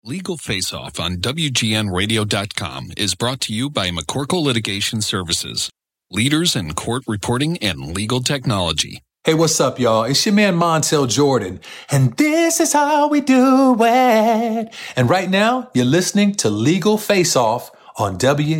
Legal Face Off on WGNradio.com is brought to you by McCorkle Litigation Services, leaders in court reporting and legal technology. Hey, what's up, y'all? It's your man Montel Jordan, and this is how we do it. And right now, you're listening to Legal Face Off on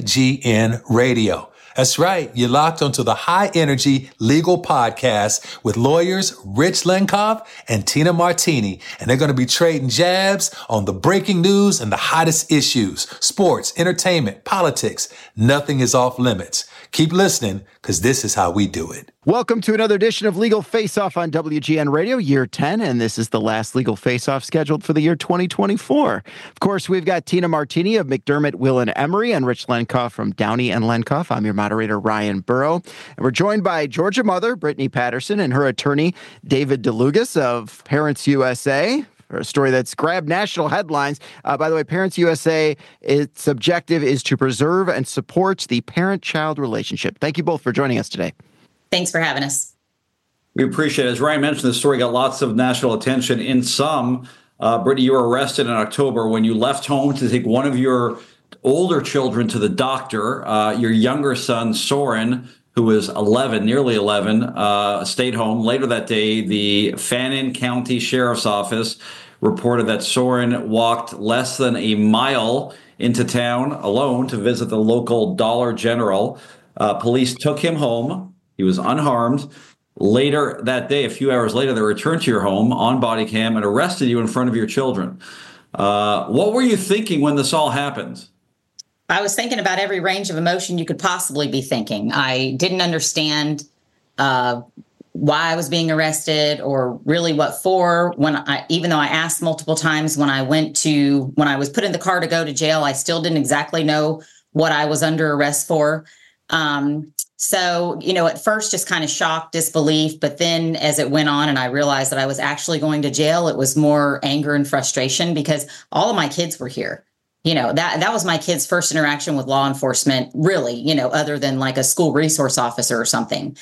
WGN Radio. That's right. You're locked onto the high-energy legal podcast with lawyers Rich Lenkov and Tina Martini, and they're going to be trading jabs on the breaking news and the hottest issues, sports, entertainment, politics. Nothing is off limits. Keep listening, because this is how we do it. Welcome to another edition of Legal Face-Off on WGN Radio, year 10, and this is the last Legal Face-Off scheduled for the year 2024. Of course, we've got Tina Martini of McDermott, Will & Emery, and Rich Lenkov from Downey & Lenkov. I'm your moderator, Ryan Burrow, and we're joined by Georgia mother, Brittany Patterson, and her attorney, David DeLugas of Parents USA, for a story that's grabbed national headlines. By the way, Parents USA, its objective is to preserve and support the parent-child relationship. Thank you both for joining us today. Thanks for having us. We appreciate it. As Ryan mentioned, the story got lots of national attention. In some, Brittany, you were arrested in October when you left home to take one of your older children to the doctor. Your younger son, Soren, who was 11, nearly 11, stayed home. Later that day, the Fannin County Sheriff's Office reported that Soren walked less than a mile into town alone to visit the local Dollar General. Police took him home. He was unharmed. Later that day, a few hours later, they returned to your home on body cam and arrested you in front of your children. What were you thinking when this all happened? I was thinking about every range of emotion you could possibly be thinking. I didn't understand why I was being arrested or really what for. Even though I asked multiple times when I was put in the car to go to jail, I still didn't exactly know what I was under arrest for. So, at first just kind of shock, disbelief, but then as it went on and I realized that I was actually going to jail, it was more anger and frustration because all of my kids were here. That was my kids' first interaction with law enforcement, really, other than like a school resource officer or something.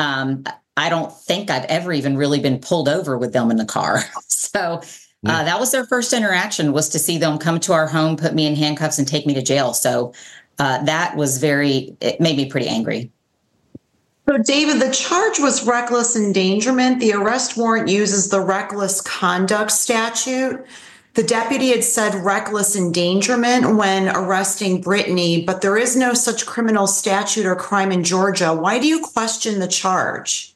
I don't think I've ever even really been pulled over with them in the car. So that was their first interaction, was to see them come to our home, put me in handcuffs and take me to jail. So it made me pretty angry. So, David, the charge was reckless endangerment. The arrest warrant uses the reckless conduct statute. The deputy had said reckless endangerment when arresting Brittany, but there is no such criminal statute or crime in Georgia. Why do you question the charge?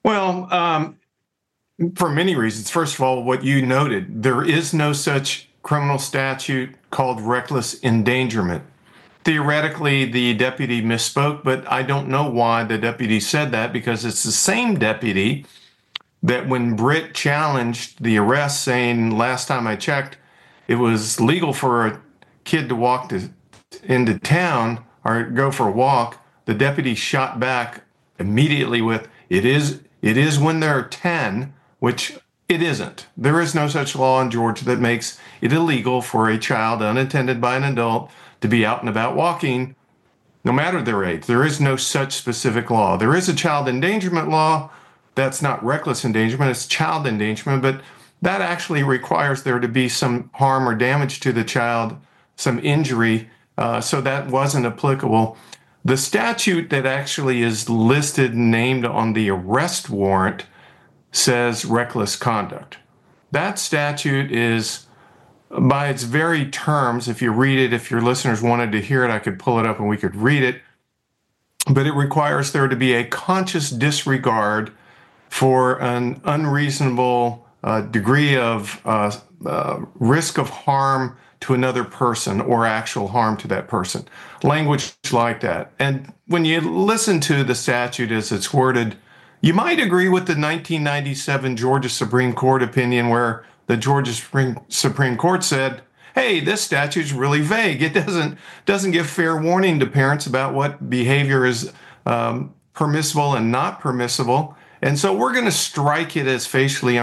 Well, for many reasons. First of all, what you noted, there is no such criminal statute called reckless endangerment. Theoretically, the deputy misspoke, but I don't know why the deputy said that, because it's the same deputy that when Britt challenged the arrest, saying, last time I checked, it was legal for a kid to walk into town or go for a walk, the deputy shot back immediately with, it is when they're 10, which it isn't. There is no such law in Georgia that makes it illegal for a child unattended by an adult to be out and about walking, no matter their age. There is no such specific law. There is a child endangerment law. That's not reckless endangerment, it's child endangerment, but that actually requires there to be some harm or damage to the child, some injury, so that wasn't applicable. The statute that actually is listed and named on the arrest warrant says reckless conduct. That statute is, by its very terms, if you read it, if your listeners wanted to hear it, I could pull it up and we could read it. But it requires there to be a conscious disregard for an unreasonable degree of risk of harm to another person or actual harm to that person. Language like that. And when you listen to the statute as it's worded, you might agree with the 1997 Georgia Supreme Court opinion where the Georgia Supreme Court said, hey, this statute's really vague. It doesn't give fair warning to parents about what behavior is permissible and not permissible. And so we're going to strike it as facially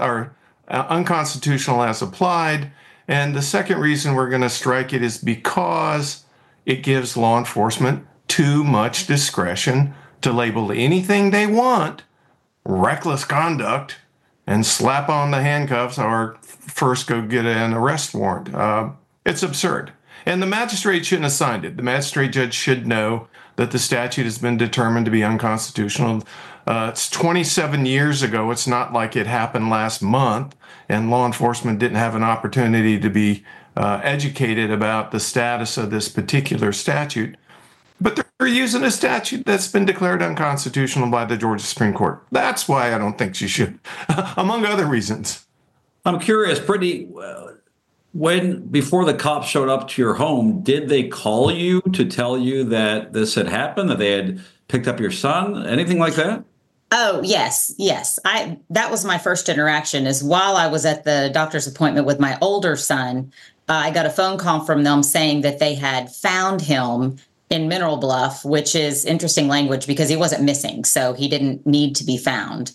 unconstitutional as applied. And the second reason we're going to strike it is because it gives law enforcement too much discretion to label anything they want reckless conduct and slap on the handcuffs or first go get an arrest warrant. It's absurd. And the magistrate shouldn't have signed it. The magistrate judge should know that the statute has been determined to be unconstitutional. It's 27 years ago. It's not like it happened last month, and law enforcement didn't have an opportunity to be educated about the status of this particular statute. But they're using a statute that's been declared unconstitutional by the Georgia Supreme Court. That's why I don't think she should, among other reasons. I'm curious, Brittany, before the cops showed up to your home, did they call you to tell you that this had happened, that they had picked up your son, anything like that? Oh, yes. That was my first interaction, is while I was at the doctor's appointment with my older son, I got a phone call from them saying that they had found him in Mineral Bluff, which is interesting language because he wasn't missing, so he didn't need to be found.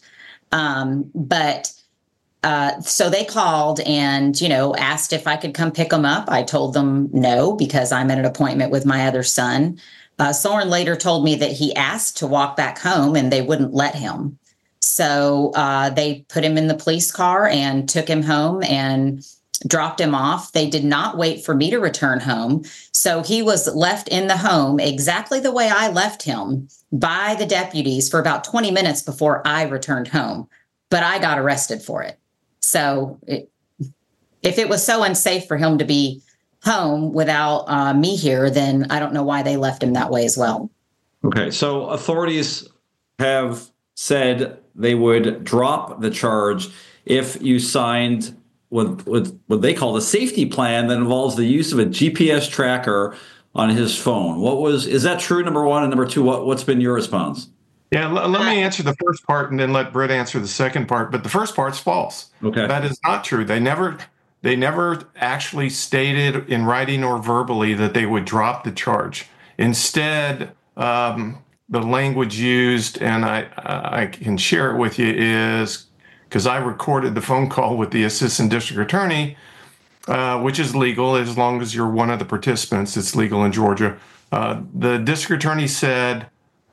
So they called and, asked if I could come pick him up. I told them no, because I'm at an appointment with my other son. Soren later told me that he asked to walk back home and they wouldn't let him. So they put him in the police car and took him home and dropped him off. They did not wait for me to return home. So he was left in the home exactly the way I left him by the deputies for about 20 minutes before I returned home. But I got arrested for it. So if it was so unsafe for him to be home without me here, then I don't know why they left him that way as well. Okay. So authorities have said they would drop the charge if you signed what they call the safety plan that involves the use of a GPS tracker on his phone. Is that true, number one? And number two, what's been your response? Yeah, let me answer the first part and then let Britt answer the second part. But the first part's false. Okay. That is not true. They never actually stated in writing or verbally that they would drop the charge. Instead, the language used, and I can share it with you, is because I recorded the phone call with the assistant district attorney, which is legal as long as you're one of the participants. It's legal in Georgia. The district attorney said,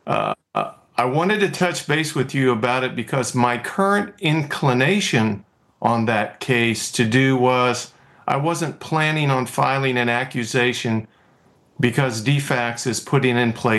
I wanted to touch base with you about it because my current inclination on that case to do was I wasn't planning on filing an accusation because DFACS is putting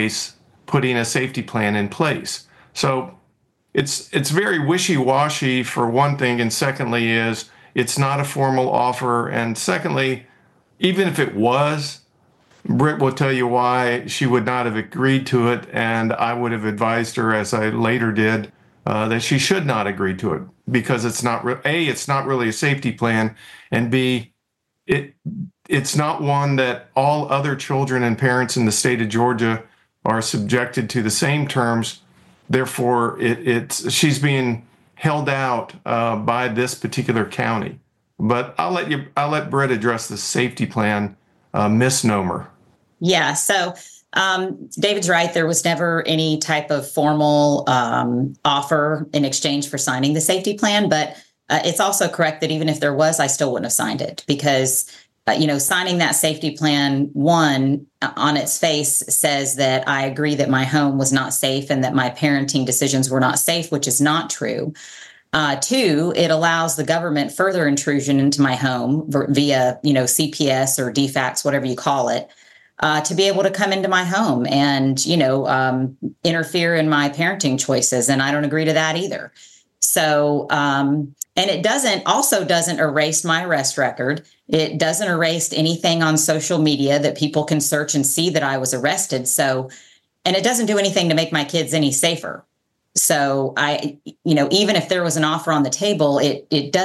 a safety plan in place. So it's very wishy-washy for one thing, and secondly is it's not a formal offer, and secondly, even if it was, Britt will tell you why she would not have agreed to it, and I would have advised her, as I later did, that she should not agree to it because it's not it's not really a safety plan, and B, it's not one that all other children and parents in the state of Georgia are subjected to the same terms. Therefore, she's being held out by this particular county. But I'll let Britt address the safety plan misnomer. Yeah. So David's right. There was never any type of formal offer in exchange for signing the safety plan. But it's also correct that even if there was, I still wouldn't have signed it because, signing that safety plan, one, on its face says that I agree that my home was not safe and that my parenting decisions were not safe, which is not true. Two, it allows the government further intrusion into my home via, CPS or DFACS, whatever you call it, to be able to come into my home and, interfere in my parenting choices. And I don't agree to that either. So, and it doesn't erase my arrest record. It doesn't erase anything on social media that people can search and see that I was arrested. So, and it doesn't do anything to make my kids any safer. So even if there was an offer on the table, it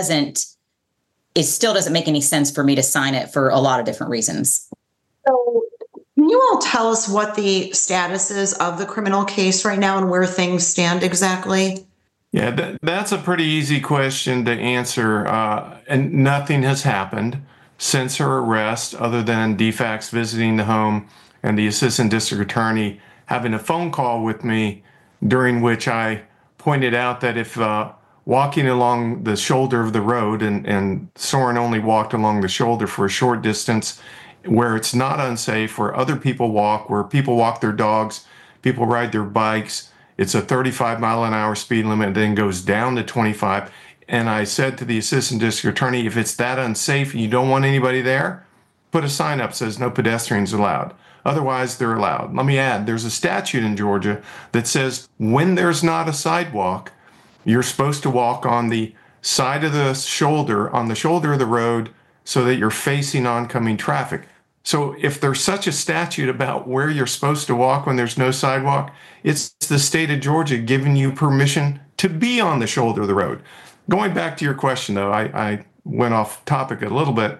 still doesn't make any sense for me to sign it for a lot of different reasons. So can you all tell us what the status is of the criminal case right now and where things stand exactly? Yeah, that's a pretty easy question to answer. And nothing has happened since her arrest other than DFACS visiting the home and the assistant district attorney having a phone call with me during which I pointed out that if walking along the shoulder of the road, and Soren only walked along the shoulder for a short distance, where it's not unsafe, where other people walk, where people walk their dogs, people ride their bikes, it's a 35 mile an hour speed limit, then goes down to 25. and I said to the assistant district attorney, if it's that unsafe and you don't want anybody there, put a sign up that says no pedestrians allowed. Otherwise, they're allowed. Let me add, there's a statute in Georgia that says when there's not a sidewalk, you're supposed to walk on the side of the shoulder, on the shoulder of the road, so that you're facing oncoming traffic. So if there's such a statute about where you're supposed to walk when there's no sidewalk, it's the state of Georgia giving you permission to be on the shoulder of the road. Going back to your question, though, I went off topic a little bit.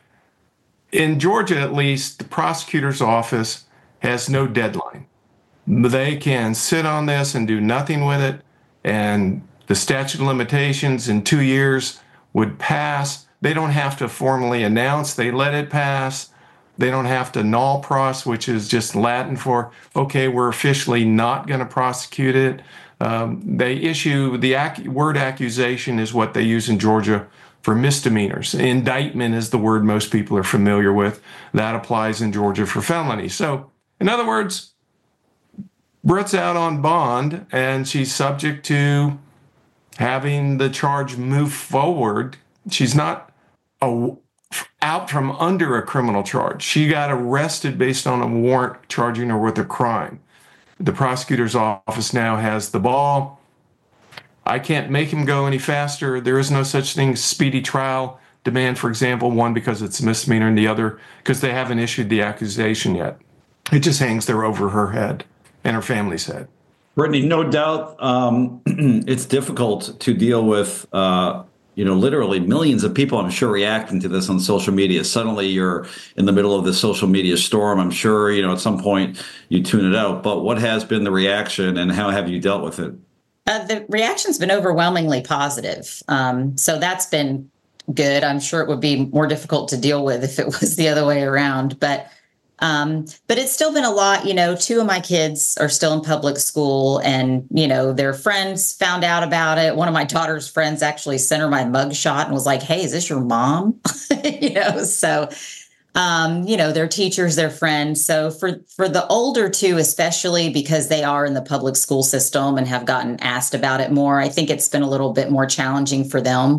In Georgia, at least, the prosecutor's office has no deadline. They can sit on this and do nothing with it, and the statute of limitations in 2 years would pass. They don't have to formally announce they let it pass. They don't have to null pros, which is just Latin for, okay, we're officially not going to prosecute it. They issue the word accusation is what they use in Georgia for misdemeanors. Indictment is the word most people are familiar with. That applies in Georgia for felonies. So, in other words, Britt's out on bond, and she's subject to having the charge move forward. She's not out from under a criminal charge. She got arrested based on a warrant charging her with a crime. The prosecutor's office now has the ball. I can't make him go any faster. There is no such thing as speedy trial demand, for example, one because it's a misdemeanor and the other because they haven't issued the accusation yet. It just hangs there over her head and her family's head. Brittany, no doubt it's difficult to deal with, literally millions of people, I'm sure, reacting to this on social media. Suddenly you're in the middle of this social media storm. I'm sure, at some point you tune it out. But what has been the reaction and how have you dealt with it? The reaction's been overwhelmingly positive. So that's been good. I'm sure it would be more difficult to deal with if it was the other way around. But it's still been a lot. 2 of my kids are still in public school and, their friends found out about it. One of my daughter's friends actually sent her my mugshot and was like, hey, is this your mom? Their teachers, their friends. So for the older 2, especially because they are in the public school system and have gotten asked about it more, I think it's been a little bit more challenging for them.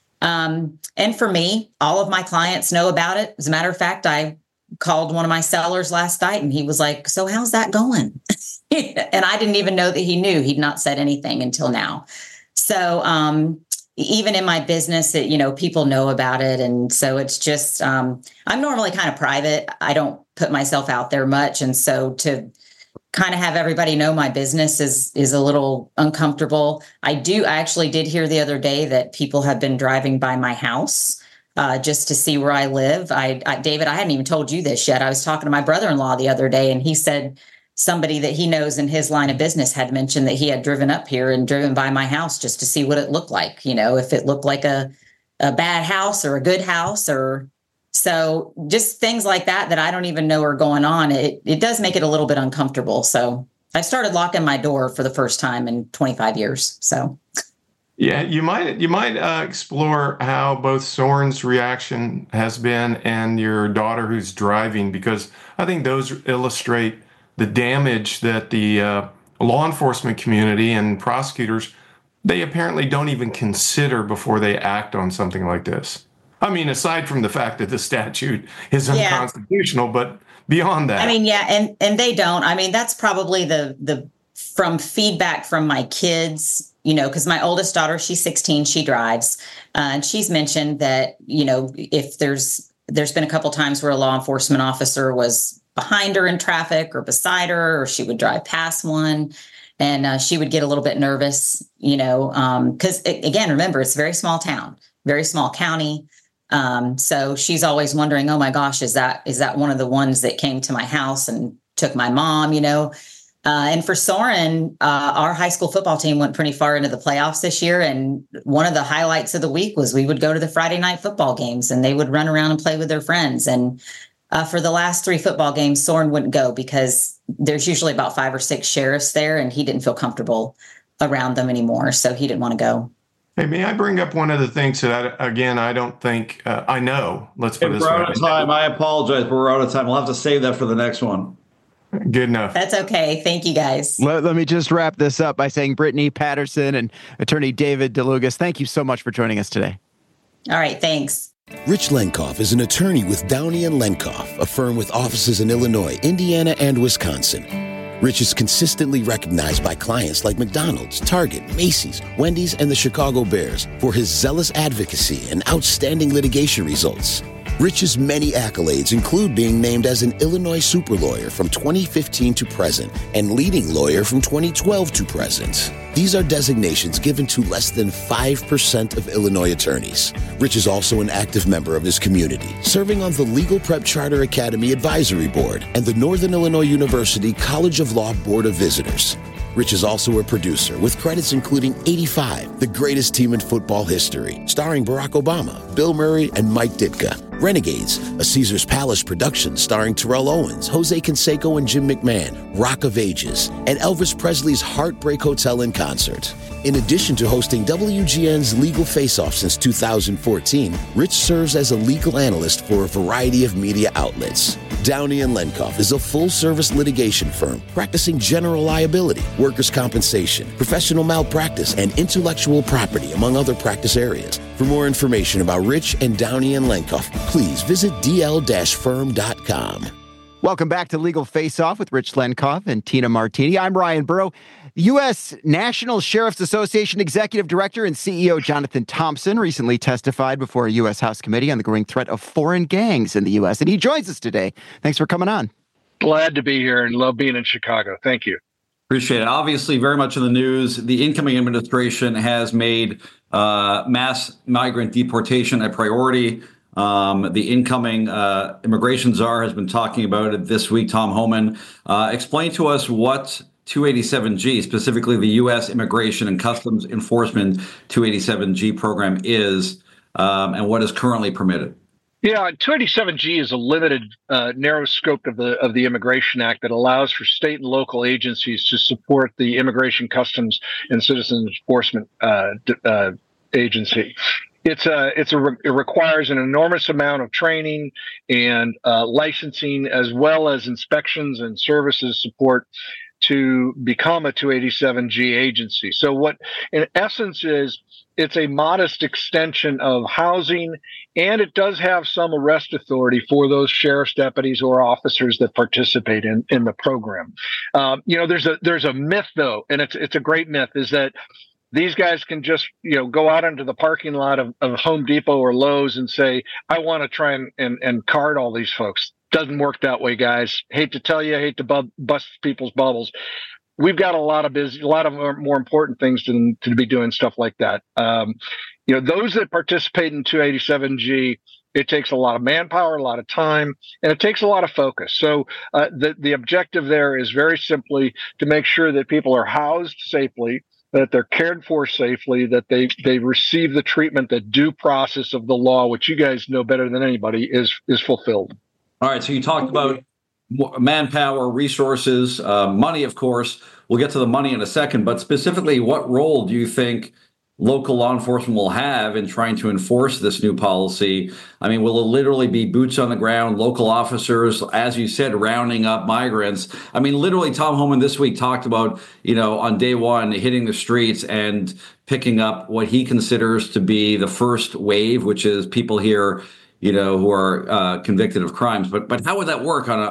And for me, all of my clients know about it. As a matter of fact, I called one of my sellers last night and he was like, so how's that going? And I didn't even know that he knew. He'd not said anything until now. So even in my business, people know about it. And so it's just, I'm normally kind of private. I don't put myself out there much. And so to kind of have everybody know my business is a little uncomfortable. I actually did hear the other day that people have been driving by my house just to see where I live. David, I hadn't even told you this yet. I was talking to my brother-in-law the other day, and he said somebody that he knows in his line of business had mentioned that he had driven up here and driven by my house just to see what it looked like, if it looked like a bad house or a good house, or so just things like that I don't even know are going on. It does make it a little bit uncomfortable. So I started locking my door for the first time in 25 years. So. Yeah, you might explore how both Soren's reaction has been and your daughter who's driving, because I think those illustrate the damage that the law enforcement community and prosecutors, they apparently don't even consider before they act on something like this. I mean, aside from the fact that the statute is unconstitutional, but beyond that. And they don't. That's probably the from feedback from my kids, because my oldest daughter, she's 16, she drives, and she's mentioned that, if there's been a couple times where a law enforcement officer was behind her in traffic or beside her, or she would drive past one, and she would get a little bit nervous, because again, remember, it's a very small town, very small county. So she's always wondering, oh my gosh, is that one of the ones that came to my house and took my mom, And for Soren, our high school football team went pretty far into the playoffs this year. And one of the highlights of the week was we would go to the Friday night football games and they would run around and play with their friends. And for the last 3 football games, Soren wouldn't go because there's usually about 5 or 6 sheriffs there and he didn't feel comfortable around them anymore. So he didn't want to go. Hey, may I bring up one of the things that, I don't think I know. Let's put it this way. We're out of time. I apologize, but we're out of time. We'll have to save that for the next one. Good enough. That's okay. Thank you, guys. Let me just wrap this up by saying Brittany Patterson and attorney David DeLugas, thank you so much for joining us today. All right. Thanks. Rich Lenkoff is an attorney with Downey & Lenkoff, a firm with offices in Illinois, Indiana, and Wisconsin. Rich is consistently recognized by clients like McDonald's, Target, Macy's, Wendy's, and the Chicago Bears for his zealous advocacy and outstanding litigation results. Rich's many accolades include being named as an Illinois super lawyer from 2015 to present and leading lawyer from 2012 to present. These are designations given to less than 5% of Illinois attorneys. Rich is also an active member of his community, serving on the Legal Prep Charter Academy Advisory Board and the Northern Illinois University College of Law Board of Visitors. Rich is also a producer with credits including 85, the greatest team in football history, starring Barack Obama, Bill Murray, and Mike Ditka. Renegades, a Caesar's Palace production starring Terrell Owens, Jose Canseco and Jim McMahon, Rock of Ages, and Elvis Presley's Heartbreak Hotel in concert. In addition to hosting WGN's Legal Face-Off since 2014, Rich serves as a legal analyst for a variety of media outlets. Downey & Lenkoff is a full-service litigation firm practicing general liability, workers' compensation, professional malpractice, and intellectual property, among other practice areas. For more information about Rich and Downey & Lenkoff, please visit dl-firm.com. Welcome back to Legal Face Off with Rich Lenkoff and Tina Martini. I'm Ryan Burrow. U.S. National Sheriff's Association Executive Director and CEO Jonathan Thompson recently testified before a U.S. House committee on the growing threat of foreign gangs in the U.S., and he joins us today. Thanks for coming on. Glad to be here and love being in Chicago. Thank you. Appreciate it. Obviously, very much in the news. The incoming administration has made mass migrant deportation a priority. The incoming immigration czar has been talking about it this week. Tom Homan, explain to us what 287G, specifically the U.S. Immigration and Customs Enforcement 287G program is, and what is currently permitted. Yeah, 287G is a limited, narrow scope of the Immigration Act that allows for state and local agencies to support the Immigration, Customs, and Citizens Enforcement agency. It requires an enormous amount of training and licensing, as well as inspections and services support to become a 287G agency. So what, in essence, is it's a modest extension of housing, and it does have some arrest authority for those sheriff's deputies or officers that participate in the program. There's a myth, though, and it's a great myth, is that these guys can just, go out into the parking lot of Home Depot or Lowe's and say, I want to try and card all these folks. Doesn't work that way, guys. Hate to tell you, hate to bust people's bubbles. We've got a lot of more important things to be doing stuff like that. Those that participate in 287G, it takes a lot of manpower, a lot of time, and it takes a lot of focus. So the objective there is very simply to make sure that people are housed safely, that they're cared for safely, that they receive the treatment, that due process of the law, which you guys know better than anybody, is fulfilled. All right. So you talked about manpower, resources, money, of course. We'll get to the money in a second, but specifically, what role do you think local law enforcement will have in trying to enforce this new policy? I mean, will it literally be boots on the ground, local officers, as you said, rounding up migrants? I mean, literally, Tom Homan this week talked about, on day one, hitting the streets and picking up what he considers to be the first wave, which is people here, who are convicted of crimes. But how would that work on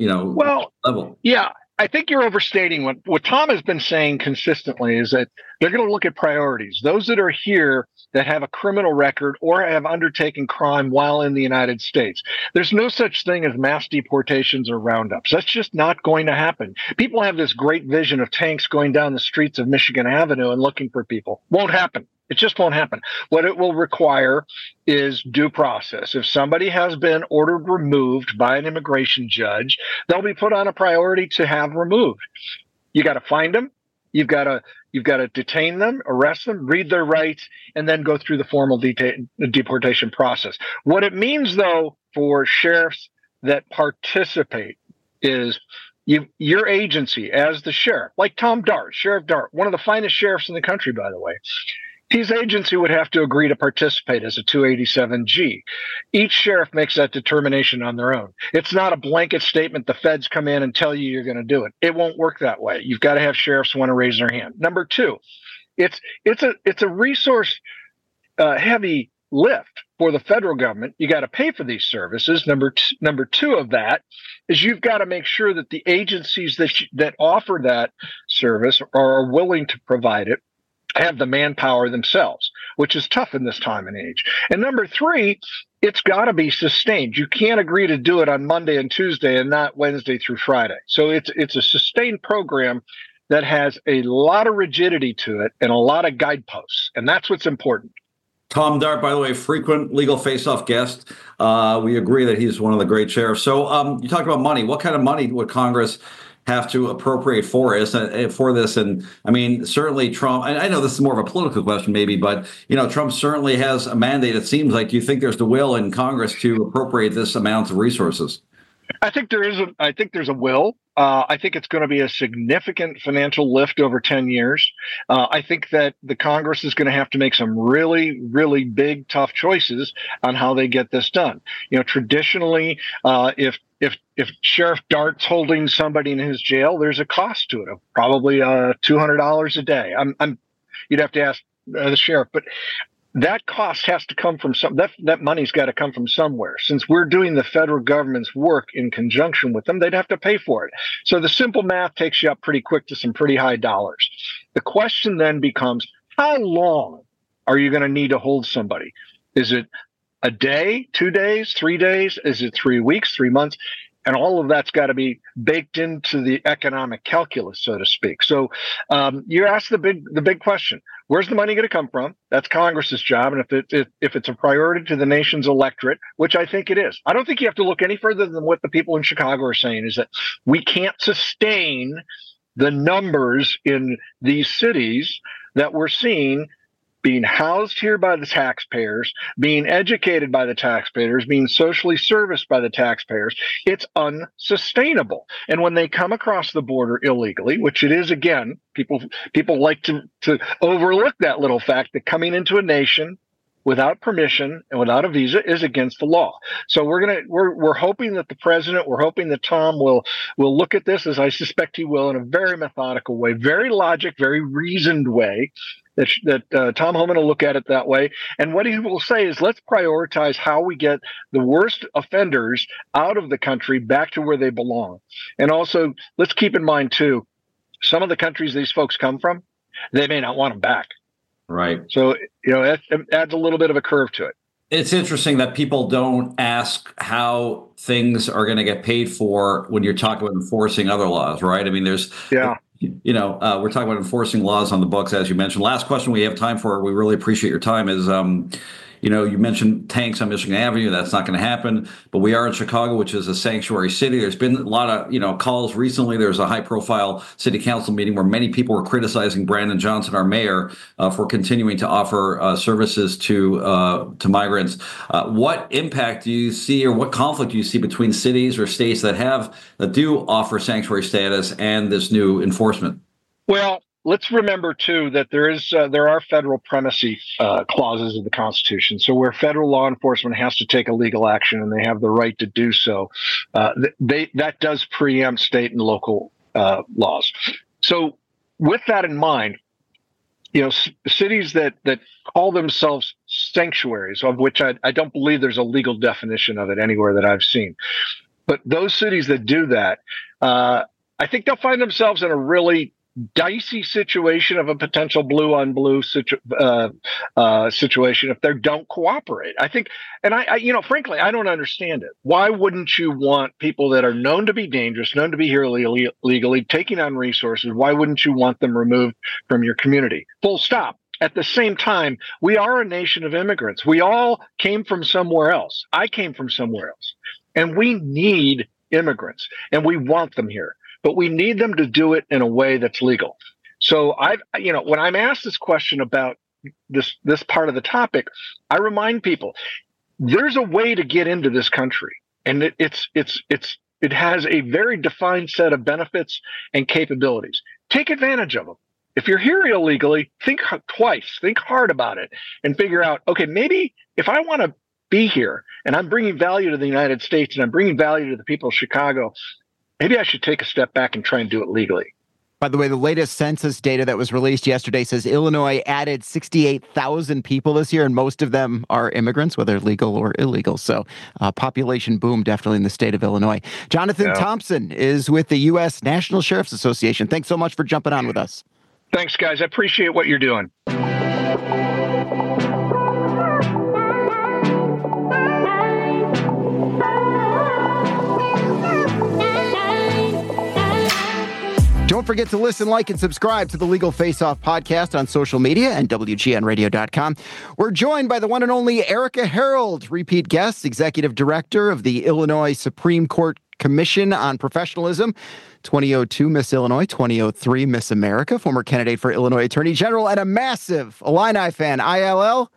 a level? Yeah, I think you're overstating what Tom has been saying consistently is that they're going to look at priorities. Those that are here that have a criminal record or have undertaken crime while in the United States. There's no such thing as mass deportations or roundups. That's just not going to happen. People have this great vision of tanks going down the streets of Michigan Avenue and looking for people. Won't happen. It just won't happen. What it will require is due process. If somebody has been ordered removed by an immigration judge, they'll be put on a priority to have removed. You got to find them. You've got to detain them, arrest them, read their rights, and then go through the formal deportation process. What it means, though, for sheriffs that participate is your agency as the sheriff, like Tom Dart, Sheriff Dart, one of the finest sheriffs in the country, by the way. His agency would have to agree to participate as a 287G. Each sheriff makes that determination on their own. It's not a blanket statement. The feds come in and tell you you're going to do it. It won't work that way. You've got to have sheriffs want to raise their hand. Number two, it's a resource heavy lift for the federal government. You got to pay for these services. Number two of that is you've got to make sure that the agencies that offer that service or are willing to provide it have the manpower themselves, which is tough in this time and age. And number three, it's got to be sustained. You can't agree to do it on Monday and Tuesday and not Wednesday through Friday. So it's a sustained program that has a lot of rigidity to it and a lot of guideposts. And that's what's important. Tom Dart, by the way, frequent Legal Face-Off guest. We agree that he's one of the great sheriffs. So you talked about money. What kind of money would Congress have to appropriate for this? And I mean, certainly Trump, I know this is more of a political question maybe, but, Trump certainly has a mandate. It seems like, do you think there's the will in Congress to appropriate this amount of resources? I think there's a will. I think it's going to be a significant financial lift over 10 years. I think that the Congress is going to have to make some really, really big, tough choices on how they get this done. Traditionally, if Sheriff Dart's holding somebody in his jail, there's a cost to it of probably $200 a day. You'd have to ask the sheriff, but that cost has to come from that money's got to come from somewhere. Since we're doing the federal government's work in conjunction with them, they'd have to pay for it. So the simple math takes you up pretty quick to some pretty high dollars. The question then becomes, how long are you going to need to hold somebody? Is it a day, 2 days, 3 days? Is it 3 weeks, 3 months? And all of that's got to be baked into the economic calculus, so to speak. So you asked the big question: where's the money going to come from? That's Congress's job, and if it's a priority to the nation's electorate, which I think it is, I don't think you have to look any further than what the people in Chicago are saying. Is that we can't sustain the numbers in these cities that we're seeing being housed here by the taxpayers, being educated by the taxpayers, being socially serviced by the taxpayers. It's unsustainable. And when they come across the border illegally, which it is, again, people like to overlook that little fact that coming into a nation without permission and without a visa is against the law. So we're hoping that the president, we're hoping that Tom will look at this, as I suspect he will, in a very methodical way, very logic, very reasoned way. That Tom Homan will look at it that way. And what he will say is, let's prioritize how we get the worst offenders out of the country back to where they belong. And also, let's keep in mind, too, some of the countries these folks come from, they may not want them back. Right. So, it adds a little bit of a curve to it. It's interesting that people don't ask how things are going to get paid for when you're talking about enforcing other laws, right? I mean, we're talking about enforcing laws on the books, as you mentioned. Last question we have time for, we really appreciate your time, is, you mentioned tanks on Michigan Avenue. That's not going to happen. But we are in Chicago, which is a sanctuary city. There's been a lot of, calls recently. There's a high-profile city council meeting where many people were criticizing Brandon Johnson, our mayor, for continuing to offer services to migrants. What impact do you see, or what conflict do you see between cities or states that do offer sanctuary status and this new enforcement? Well, let's remember, too, that there are federal primacy clauses of the Constitution. So where federal law enforcement has to take a legal action and they have the right to do so, that does preempt state and local laws. So with that in mind, cities that call themselves sanctuaries, of which I don't believe there's a legal definition of it anywhere that I've seen, but those cities that do that, I think they'll find themselves in a really dicey situation of a potential blue on blue situation if they don't cooperate. I think, and I frankly, I don't understand it. Why wouldn't you want people that are known to be dangerous, known to be here illegally, taking on resources? Why wouldn't you want them removed from your community? Full stop. At the same time, we are a nation of immigrants. We all came from somewhere else. I came from somewhere else, and we need immigrants, and we want them here. But we need them to do it in a way that's legal. So when I'm asked this question about this part of the topic, I remind people there's a way to get into this country, and it has a very defined set of benefits and capabilities. Take advantage of them. if you're here illegally, think twice, think hard about it, and figure out, okay, maybe if I want to be here and I'm bringing value to the United States and I'm bringing value to the people of Chicago, maybe I should take a step back and try and do it legally. By the way, the latest census data that was released yesterday says Illinois added 68,000 people this year, and most of them are immigrants, whether legal or illegal. So population boom definitely in the state of Illinois. Jonathan Thompson is with the U.S. National Sheriff's Association. Thanks so much for jumping on with us. Thanks, guys. I appreciate what you're doing. Don't forget to listen, like, and subscribe to the Legal Face Off podcast on social media and WGNradio.com. We're joined by the one and only Erica Harold, repeat guest, Executive Director of the Illinois Supreme Court Commission on Professionalism, 2002 Miss Illinois, 2003 Miss America, former candidate for Illinois Attorney General, and a massive Illini fan. ILL?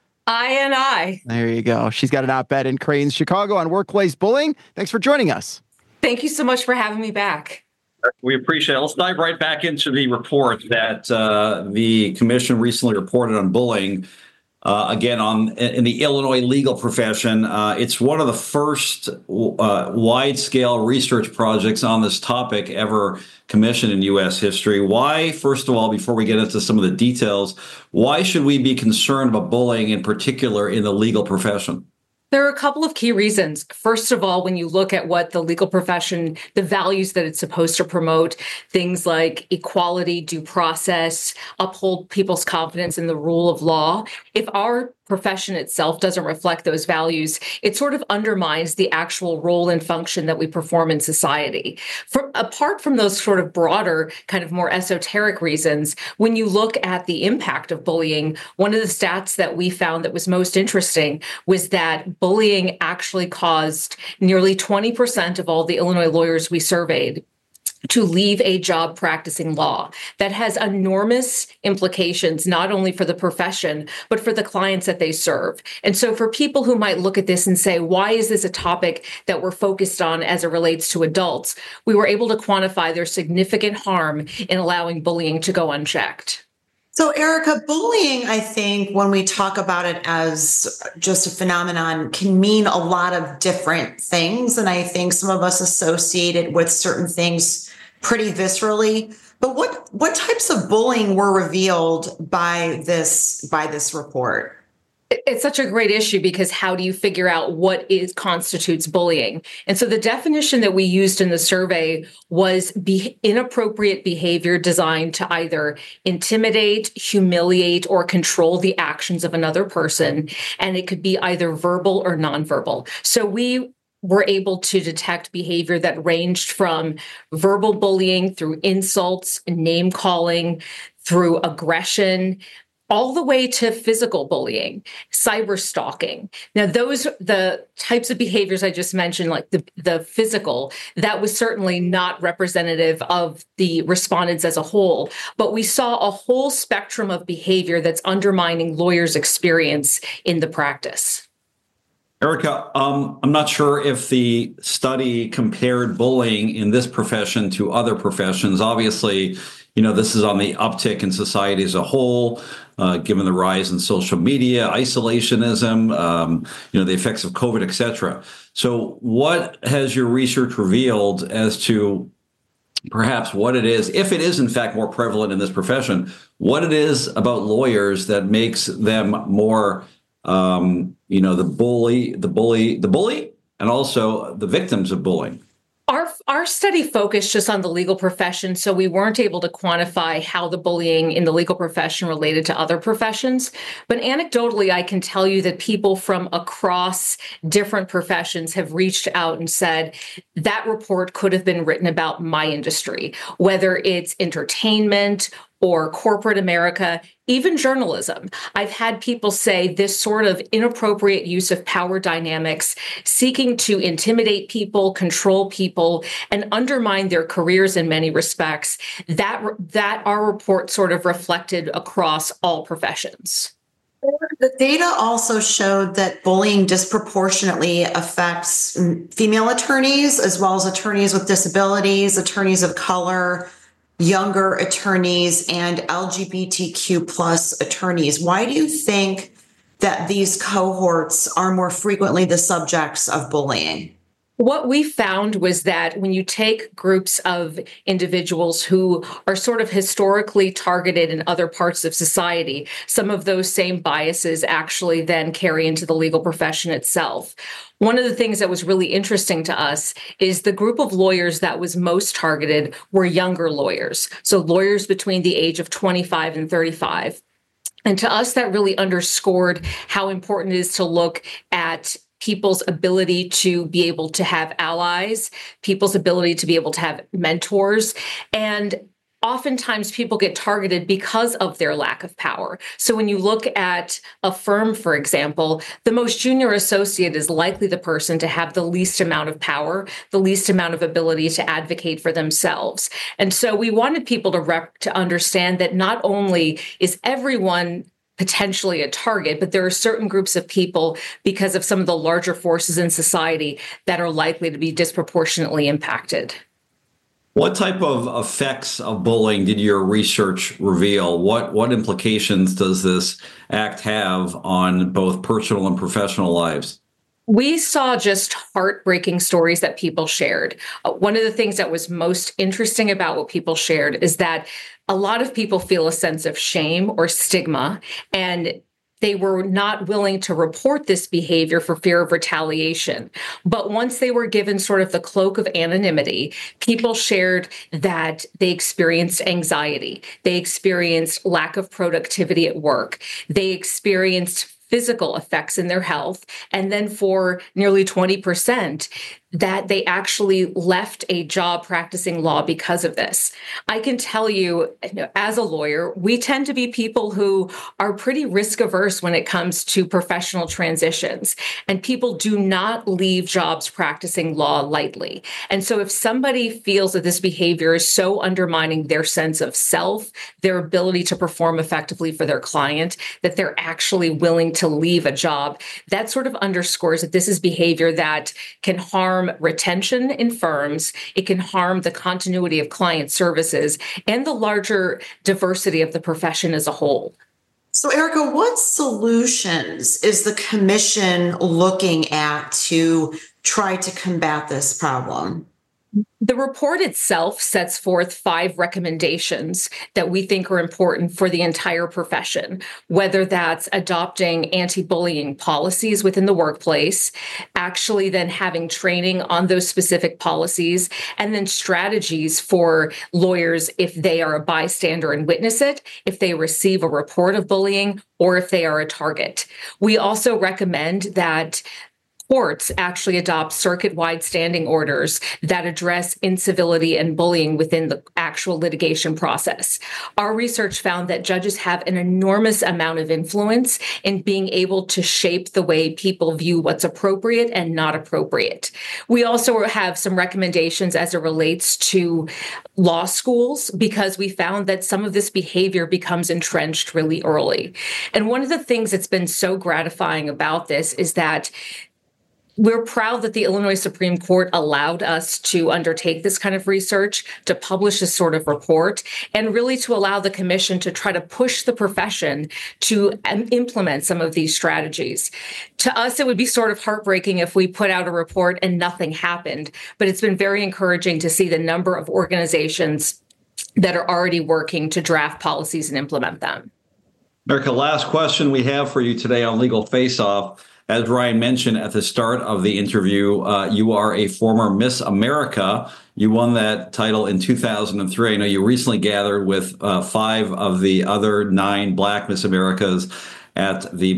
INI. There you go. She's got an op-ed in Crain's Chicago on workplace bullying. Thanks for joining us. Thank you so much for having me back. We appreciate it. Let's dive right back into the report that the commission recently reported on bullying. Again, in the Illinois legal profession, it's one of the first wide-scale research projects on this topic ever commissioned in U.S. history. Why, first of all, before we get into some of the details, why should we be concerned about bullying in particular in the legal profession? There are a couple of key reasons. First of all, when you look at what the legal profession, the values that it's supposed to promote, things like equality, due process, uphold people's confidence in the rule of law, if our profession itself doesn't reflect those values, it sort of undermines the actual role and function that we perform in society. Apart from those sort of broader, kind of more esoteric reasons, when you look at the impact of bullying, one of the stats that we found that was most interesting was that bullying actually caused nearly 20% of all the Illinois lawyers we surveyed to leave a job practicing law. That has enormous implications, not only for the profession, but for the clients that they serve. And so for people who might look at this and say, why is this a topic that we're focused on as it relates to adults? We were able to quantify their significant harm in allowing bullying to go unchecked. So, Erica, bullying, I think, when we talk about it as just a phenomenon, can mean a lot of different things. And I think some of us associate it with certain things pretty viscerally. But what types of bullying were revealed by this report? It's such a great issue because how do you figure out what constitutes bullying? And so the definition that we used in the survey was inappropriate behavior designed to either intimidate, humiliate, or control the actions of another person. And it could be either verbal or nonverbal. So we were able to detect behavior that ranged from verbal bullying through insults, name calling, through aggression, all the way to physical bullying, cyber stalking. Now, the types of behaviors I just mentioned, like the physical, that was certainly not representative of the respondents as a whole, but we saw a whole spectrum of behavior that's undermining lawyers' experience in the practice. Erica, I'm not sure if the study compared bullying in this profession to other professions. Obviously, this is on the uptick in society as a whole, given the rise in social media, isolationism, the effects of COVID, et cetera. So what has your research revealed as to perhaps what it is, if it is in fact more prevalent in this profession, what it is about lawyers that makes them more, the bully, and also the victims of bullying? Our study focused just on the legal profession, so we weren't able to quantify how the bullying in the legal profession related to other professions. But anecdotally, I can tell you that people from across different professions have reached out and said that report could have been written about my industry, whether it's entertainment or corporate America, even journalism. I've had people say this sort of inappropriate use of power dynamics, seeking to intimidate people, control people, and undermine their careers in many respects, that our report sort of reflected across all professions. The data also showed that bullying disproportionately affects female attorneys, as well as attorneys with disabilities, attorneys of color, younger attorneys and LGBTQ plus attorneys. Why do you think that these cohorts are more frequently the subjects of bullying? What we found was that when you take groups of individuals who are sort of historically targeted in other parts of society, some of those same biases actually then carry into the legal profession itself. One of the things that was really interesting to us is the group of lawyers that was most targeted were younger lawyers. So lawyers between the age of 25 and 35. And to us, that really underscored how important it is to look at people's ability to be able to have allies, people's ability to be able to have mentors. And oftentimes people get targeted because of their lack of power. So when you look at a firm, for example, the most junior associate is likely the person to have the least amount of power, the least amount of ability to advocate for themselves. And so we wanted people to understand that not only is everyone potentially a target, but there are certain groups of people, because of some of the larger forces in society, that are likely to be disproportionately impacted. What type of effects of bullying did your research reveal? What implications does this act have on both personal and professional lives? We saw just heartbreaking stories that people shared. One of the things that was most interesting about what people shared is that a lot of people feel a sense of shame or stigma, and they were not willing to report this behavior for fear of retaliation. But once they were given sort of the cloak of anonymity, people shared that they experienced anxiety. They experienced lack of productivity at work. They experienced physical effects in their health. And then for nearly 20%, that they actually left a job practicing law because of this. I can tell you, as a lawyer, we tend to be people who are pretty risk averse when it comes to professional transitions. And people do not leave jobs practicing law lightly. And so if somebody feels that this behavior is so undermining their sense of self, their ability to perform effectively for their client, that they're actually willing to leave a job, that sort of underscores that this is behavior that can harm retention in firms, it can harm the continuity of client services, and the larger diversity of the profession as a whole. So, Erica, what solutions is the commission looking at to try to combat this problem? The report itself sets forth 5 recommendations that we think are important for the entire profession, whether that's adopting anti-bullying policies within the workplace, actually then having training on those specific policies, and then strategies for lawyers if they are a bystander and witness it, if they receive a report of bullying, or if they are a target. We also recommend that courts actually adopt circuit-wide standing orders that address incivility and bullying within the actual litigation process. Our research found that judges have an enormous amount of influence in being able to shape the way people view what's appropriate and not appropriate. We also have some recommendations as it relates to law schools, because we found that some of this behavior becomes entrenched really early. And one of the things that's been so gratifying about this is that we're proud that the Illinois Supreme Court allowed us to undertake this kind of research, to publish this sort of report, and really to allow the commission to try to push the profession to implement some of these strategies. To us, it would be sort of heartbreaking if we put out a report and nothing happened, but it's been very encouraging to see the number of organizations that are already working to draft policies and implement them. Erica, last question we have for you today on Legal Face Off. As Ryan mentioned at the start of the interview, you are a former Miss America. You won that title in 2003. I know you recently gathered with 5 of the other 9 Black Miss Americas at the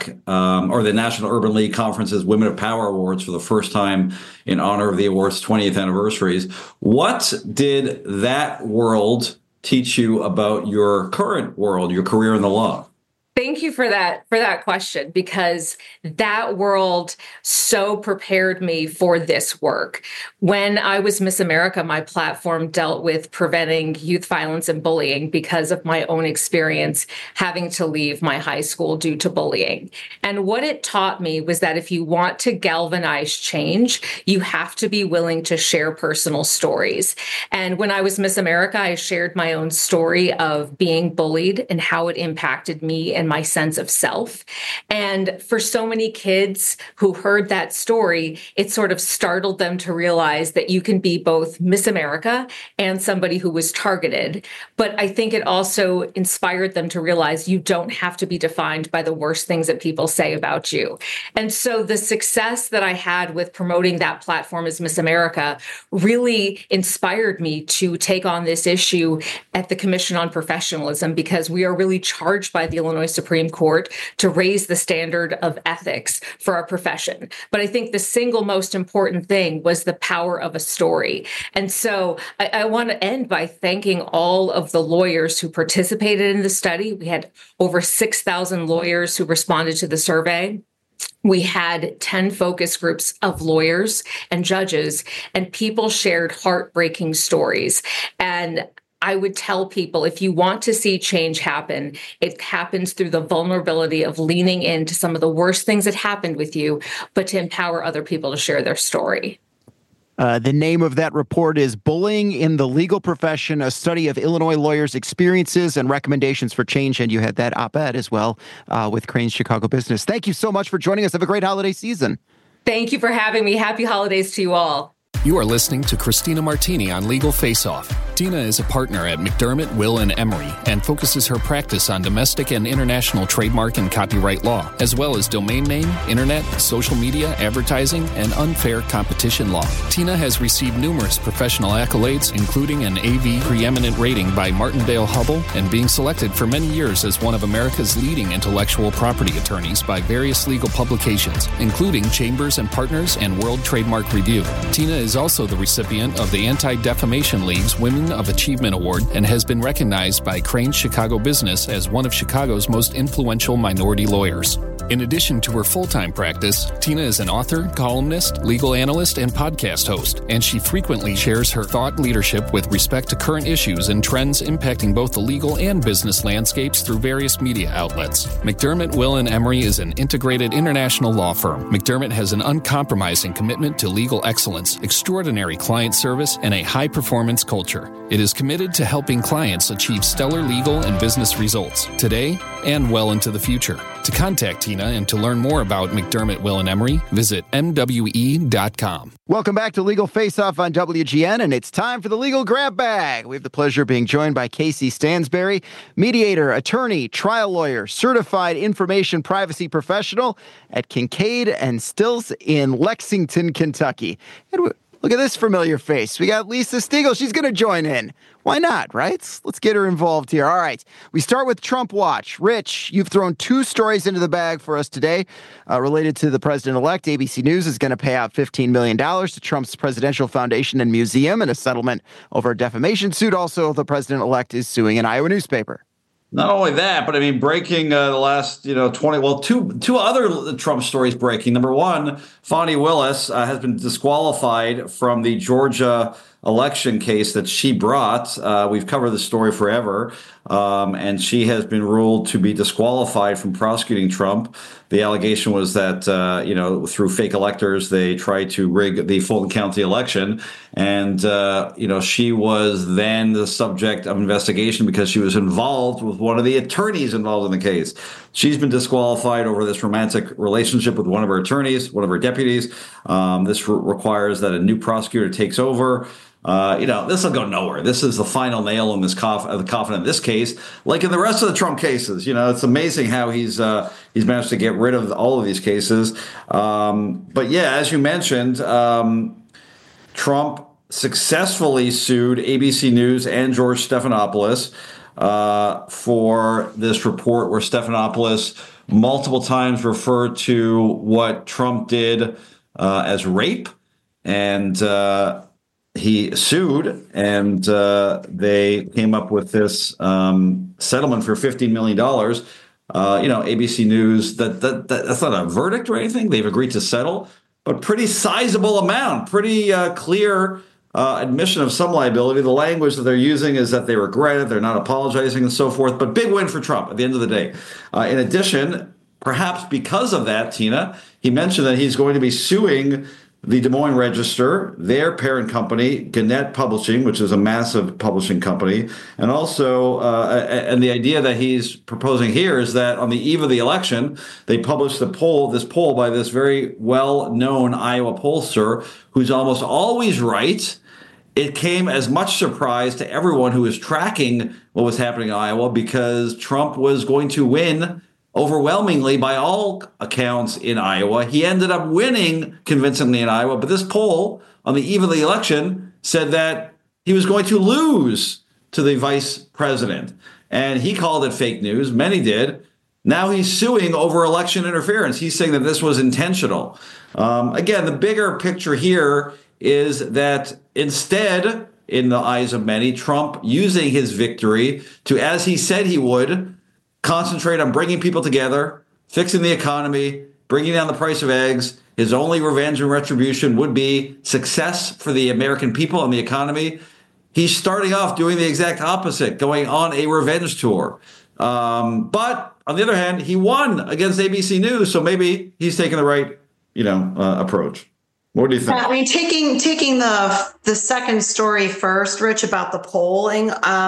the National Urban League Conference's Women of Power Awards for the first time in honor of the award's 20th anniversaries. What did that world teach you about your current world, your career in the law? Thank you for that question, because that world so prepared me for this work. When I was Miss America, my platform dealt with preventing youth violence and bullying because of my own experience having to leave my high school due to bullying. And what it taught me was that if you want to galvanize change, you have to be willing to share personal stories. And when I was Miss America, I shared my own story of being bullied and how it impacted me and my sense of self. And for so many kids who heard that story, it sort of startled them to realize that you can be both Miss America and somebody who was targeted. But I think it also inspired them to realize you don't have to be defined by the worst things that people say about you. And so the success that I had with promoting that platform as Miss America really inspired me to take on this issue at the Commission on Professionalism, because we are really charged by the Illinois Supreme Court to raise the standard of ethics for our profession. But I think the single most important thing was the power of a story. And so I want to end by thanking all of the lawyers who participated in the study. We had over 6,000 lawyers who responded to the survey. We had 10 focus groups of lawyers and judges, and people shared heartbreaking stories. And I would tell people, if you want to see change happen, it happens through the vulnerability of leaning into some of the worst things that happened with you, but to empower other people to share their story. The name of that report is Bullying in the Legal Profession, a study of Illinois lawyers' experiences and recommendations for change. And you had that op-ed as well with Crain's Chicago Business. Thank you so much for joining us. Have a great holiday season. Thank you for having me. Happy holidays to you all. You are listening to Christina Martini on Legal Face Off. Tina is a partner at McDermott, Will & Emery and focuses her practice on domestic and international trademark and copyright law, as well as domain name, internet, social media, advertising, and unfair competition law. Tina has received numerous professional accolades, including an AV preeminent rating by Martindale-Hubbell and being selected for many years as one of America's leading intellectual property attorneys by various legal publications, including Chambers and Partners and World Trademark Review. Tina is also the recipient of the Anti-Defamation League's Women of Achievement Award and has been recognized by Crain's Chicago Business as one of Chicago's most influential minority lawyers. In addition to her full-time practice, Tina is an author, columnist, legal analyst, and podcast host, and she frequently shares her thought leadership with respect to current issues and trends impacting both the legal and business landscapes through various media outlets. McDermott, Will & Emery is an integrated international law firm. McDermott has an uncompromising commitment to legal excellence, extraordinary client service, and a high-performance culture. It is committed to helping clients achieve stellar legal and business results today and well into the future. To contact Tina and to learn more about McDermott, Will & Emery, visit MWE.com. Welcome back to Legal Face Off on WGN, and it's time for the Legal Grab Bag. We have the pleasure of being joined by Casey Stansberry, mediator, attorney, trial lawyer, certified information privacy professional at Kincaid and Stills in Lexington, Kentucky. And look at this familiar face. We got Lisa Stiegel. She's going to join in. Why not, right? Let's get her involved here. All right. We start with Trump Watch. Rich, you've thrown two stories into the bag for us today related to the president-elect. ABC News is going to pay out $15 million to Trump's Presidential Foundation and Museum in a settlement over a defamation suit. Also, the president-elect is suing an Iowa newspaper. Not only that, but I mean, breaking the last, two other Trump stories breaking. Number one, Fani Willis has been disqualified from the Georgia election case that she brought. We've covered this story forever. And she has been ruled to be disqualified from prosecuting Trump. The allegation was that, through fake electors, they tried to rig the Fulton County election. And, she was then the subject of investigation because she was involved with one of the attorneys involved in the case. She's been disqualified over this romantic relationship with one of her attorneys, one of her deputies. This requires that a new prosecutor takes over. This will go nowhere. This is the final nail in this the coffin in this case, like in the rest of the Trump cases. It's amazing how he's managed to get rid of all of these cases. But yeah, as you mentioned, Trump successfully sued ABC News and George Stephanopoulos for this report where Stephanopoulos multiple times referred to what Trump did as rape, and he sued, and they came up with this settlement for $15 million. ABC News, that's not a verdict or anything. They've agreed to settle, but pretty sizable amount, pretty clear admission of some liability. The language that they're using is that they regret it, they're not apologizing and so forth, but big win for Trump at the end of the day. In addition, perhaps because of that, Tina, he mentioned that he's going to be suing the Des Moines Register, their parent company, Gannett Publishing, which is a massive publishing company. And also, and the idea that he's proposing here is that on the eve of the election, they published this poll by this very well-known Iowa pollster who's almost always right. It came as much surprise to everyone who was tracking what was happening in Iowa because Trump was going to win overwhelmingly by all accounts in Iowa. He ended up winning convincingly in Iowa, but this poll on the eve of the election said that he was going to lose to the vice president. And he called it fake news. Many did. Now he's suing over election interference. He's saying that this was intentional. Again, the bigger picture here is that instead, in the eyes of many, Trump using his victory to, as he said he would, concentrate on bringing people together, fixing the economy, bringing down the price of eggs. His only revenge and retribution would be success for the American people and the economy. He's starting off doing the exact opposite, going on a revenge tour. But on the other hand, he won against ABC News, so maybe he's taking the right, approach. What do you think? I mean, taking the second story first, Rich, about the polling.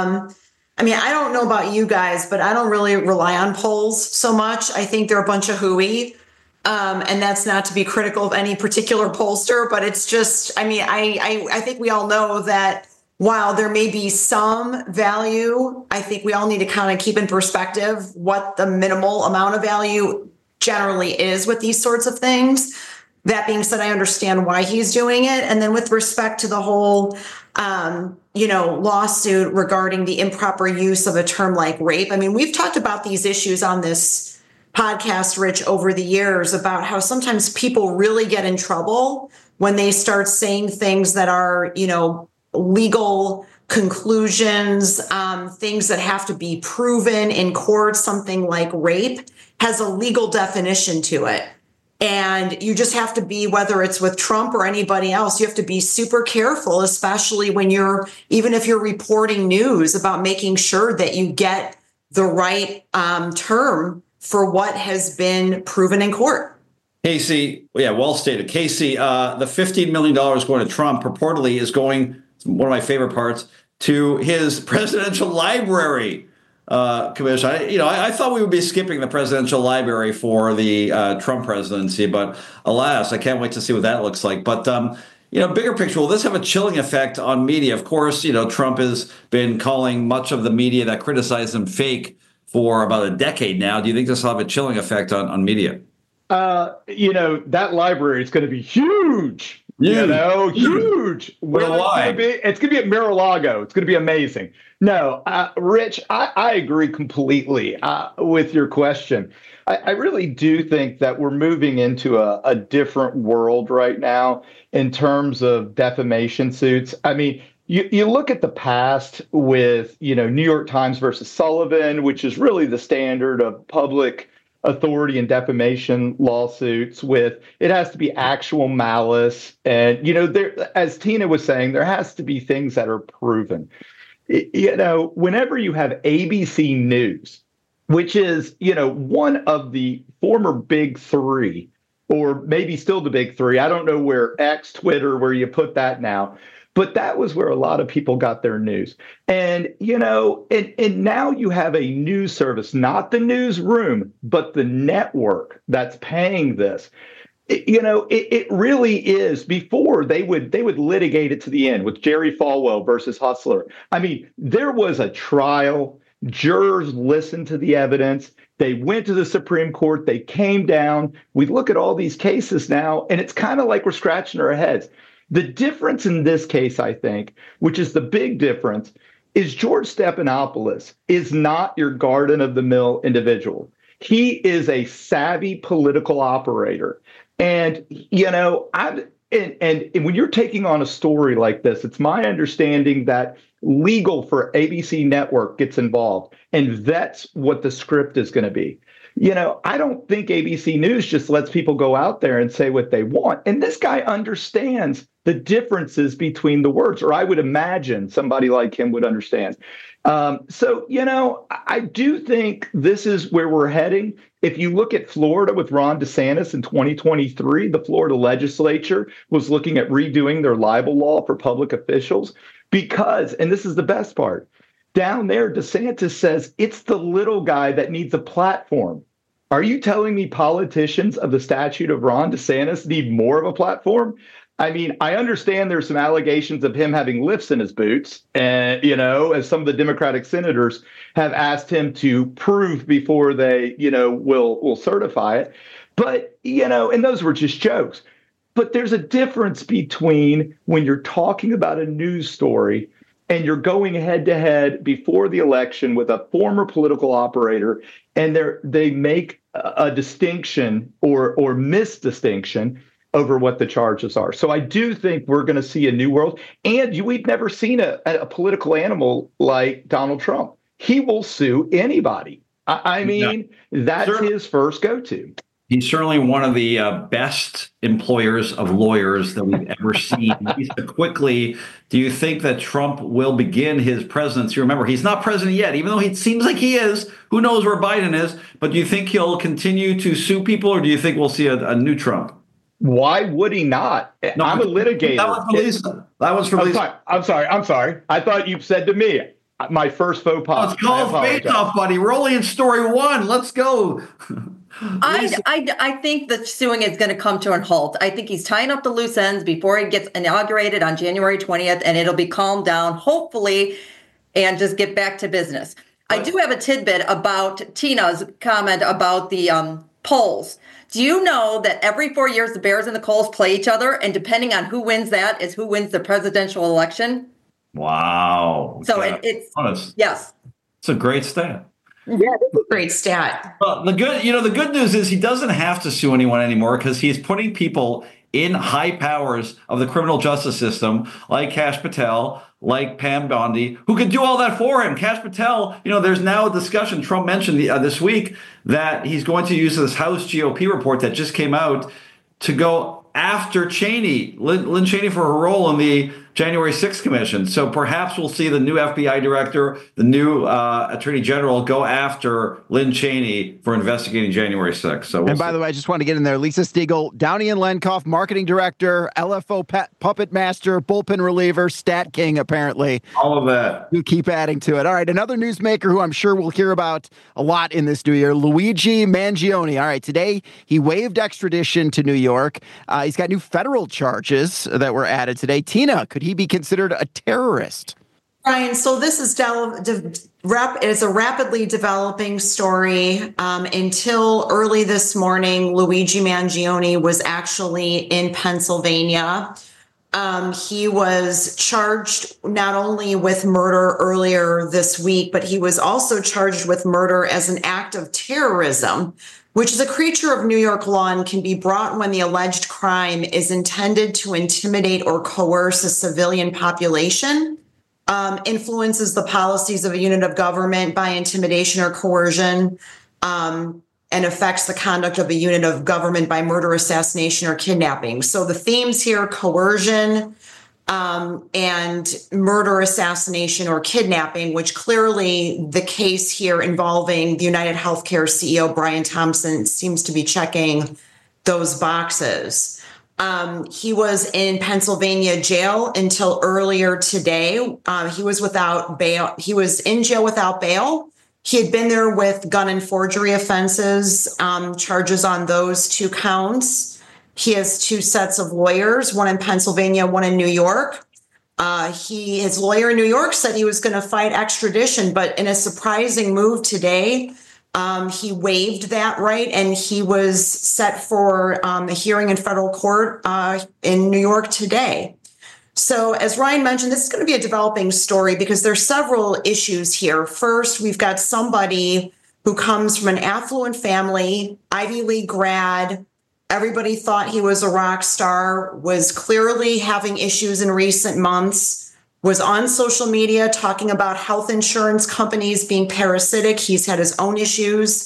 I don't know about you guys, but I don't really rely on polls so much. I think they're a bunch of hooey. And that's not to be critical of any particular pollster, but it's just, I think we all know that while there may be some value, I think we all need to kind of keep in perspective what the minimal amount of value generally is with these sorts of things. That being said, I understand why he's doing it. And then with respect to the whole lawsuit regarding the improper use of a term like rape. I mean, we've talked about these issues on this podcast, Rich, over the years about how sometimes people really get in trouble when they start saying things that are, legal conclusions, things that have to be proven in court. Something like rape has a legal definition to it. And you just have to be, whether it's with Trump or anybody else, you have to be super careful, especially when even if you're reporting news, about making sure that you get the right term for what has been proven in court. Casey, yeah, well stated. Casey, the $15 million going to Trump purportedly is going, one of my favorite parts, to his presidential library. Commission. I thought we would be skipping the presidential library for the Trump presidency, but alas, I can't wait to see what that looks like. But, bigger picture, will this have a chilling effect on media? Of course, Trump has been calling much of the media that criticized him fake for about a decade now. Do you think this will have a chilling effect on media? That library is going to be huge. Huge. Why? It's going to be at Mar-a-Lago. It's going to be amazing. No, Rich, I agree completely with your question. I really do think that we're moving into a different world right now in terms of defamation suits. I mean, you look at the past with, New York Times versus Sullivan, which is really the standard of public authority and defamation lawsuits. With it has to be actual malice. And, there, as Tina was saying, there has to be things that are proven. Whenever you have ABC News, which is, one of the former big three, or maybe still the big three. I don't know where X, Twitter, where you put that now. But that was where a lot of people got their news. And, and now you have a news service, not the newsroom, but the network that's paying this. It really is. Before they would litigate it to the end with Jerry Falwell versus Hustler. I mean, there was a trial. Jurors listened to the evidence. They went to the Supreme Court. They came down. We look at all these cases now, and it's kind of like we're scratching our heads. The difference in this case, I think, which is the big difference, is George Stephanopoulos is not your garden of the mill individual. He is a savvy political operator. And, and when you're taking on a story like this, it's my understanding that legal for ABC Network gets involved, and that's what the script is going to be. I don't think ABC News just lets people go out there and say what they want. And this guy understands the differences between the words, or I would imagine somebody like him would understand. I do think this is where we're heading. If you look at Florida with Ron DeSantis in 2023, the Florida legislature was looking at redoing their libel law for public officials because, and this is the best part, down there, DeSantis says it's the little guy that needs a platform. Are you telling me politicians of the statute of Ron DeSantis need more of a platform? I mean, I understand there's some allegations of him having lifts in his boots, and, as some of the Democratic senators have asked him to prove before they, will certify it. But, and those were just jokes. But there's a difference between when you're talking about a news story and you're going head to head before the election with a former political operator, and they make a distinction or misdistinction over what the charges are. So I do think we're going to see a new world. And we've never seen a political animal like Donald Trump. He will sue anybody. That's his first go-to. He's certainly one of the best employers of lawyers that we've ever seen. Quickly, do you think that Trump will begin his presidency? Remember, he's not president yet, even though it seems like he is. Who knows where Biden is? But do you think he'll continue to sue people, or do you think we'll see a new Trump? Why would he not? No, I'm a litigator. That was from Lisa. I'm sorry. I thought you said to me, my first faux pas. Let's call Face Off, buddy. We're only in story one. Let's go. I think that suing is going to come to a halt. I think he's tying up the loose ends before he gets inaugurated on January 20th, and it'll be calmed down, hopefully, and just get back to business. I do have a tidbit about Tina's comment about the polls. Do you know that every 4 years the Bears and the Coles play each other, and depending on who wins that is who wins the presidential election? Wow. So it's honest. Yes. It's a great stat. Yeah, that's a great stat. Well, the good news is he doesn't have to sue anyone anymore because he's putting people in high powers of the criminal justice system, like Kash Patel, like Pam Bondi, who can do all that for him. Kash Patel, there's now a discussion. Trump mentioned this week that he's going to use this House GOP report that just came out to go after Cheney, Lynn Cheney, for her role in the January 6th commission. So perhaps we'll see the new FBI director, the new attorney general go after Lynn Cheney for investigating January 6th. So by the way, I just want to get in there. Lisa Stiegel, Downey and Lenkoff, marketing director, LFO puppet master, bullpen reliever, stat king, apparently. All of that. You keep adding to it. All right, another newsmaker who I'm sure we'll hear about a lot in this new year, Luigi Mangione. All right, today he waived extradition to New York. He's got new federal charges that were added today. Tina, could he be considered a terrorist? Brian, so this is a rapidly developing story. Until early this morning, Luigi Mangione was actually in Pennsylvania. He was charged not only with murder earlier this week, but he was also charged with murder as an act of terrorism, which is a creature of New York law and can be brought when the alleged crime is intended to intimidate or coerce a civilian population, influences the policies of a unit of government by intimidation or coercion, and affects the conduct of a unit of government by murder, assassination, or kidnapping. So the themes here, coercion, and murder, assassination, or kidnapping, which clearly the case here involving the United Healthcare CEO, Brian Thompson, seems to be checking those boxes. He was in Pennsylvania jail until earlier today. He was without bail. He was in jail without bail. He had been there with gun and forgery offenses, charges on those 2 counts. He has 2 sets of lawyers, one in Pennsylvania, one in New York. His lawyer in New York said he was going to fight extradition, but in a surprising move today, he waived that right, and he was set for a hearing in federal court in New York today. So as Ryan mentioned, this is going to be a developing story because there's several issues here. First, we've got somebody who comes from an affluent family, Ivy League grad. Everybody thought he was a rock star, was clearly having issues in recent months, was on social media talking about health insurance companies being parasitic. He's had his own issues.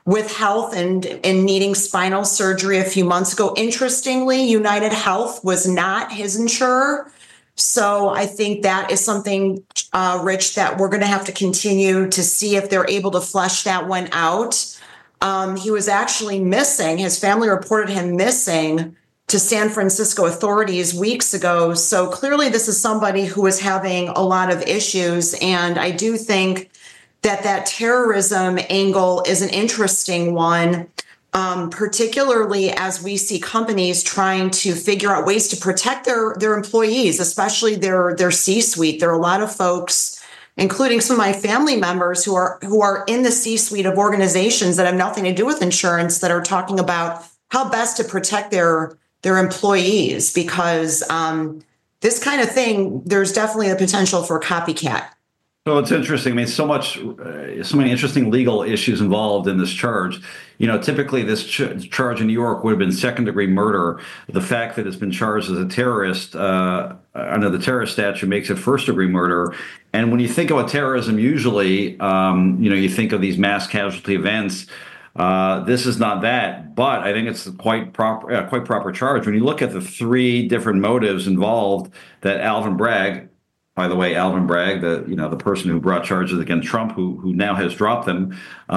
with health and needing spinal surgery a few months ago. Interestingly, United Health was not his insurer. So I think that is something, Rich, that we're going to have to continue to see if they're able to flesh that one out. He was actually missing. His family reported him missing to San Francisco authorities weeks ago. So clearly this is somebody who is having a lot of issues. And I do think that terrorism angle is an interesting one, particularly as we see companies trying to figure out ways to protect their employees, especially their C-suite. There are a lot of folks, including some of my family members who are in the C-suite of organizations that have nothing to do with insurance, that are talking about how best to protect their employees, because this kind of thing, there's definitely the potential for a copycat. So it's interesting. I mean, so many interesting legal issues involved in this charge. Typically this charge in New York would have been second-degree murder. The fact that it's been charged as a terrorist under the terrorist statute makes it first-degree murder. And when you think about terrorism, usually, you think of these mass casualty events. This is not that, but I think it's quite proper charge. When you look at the three different motives involved that Alvin Bragg. By the way, Alvin Bragg, the person who brought charges against Trump, who now has dropped them.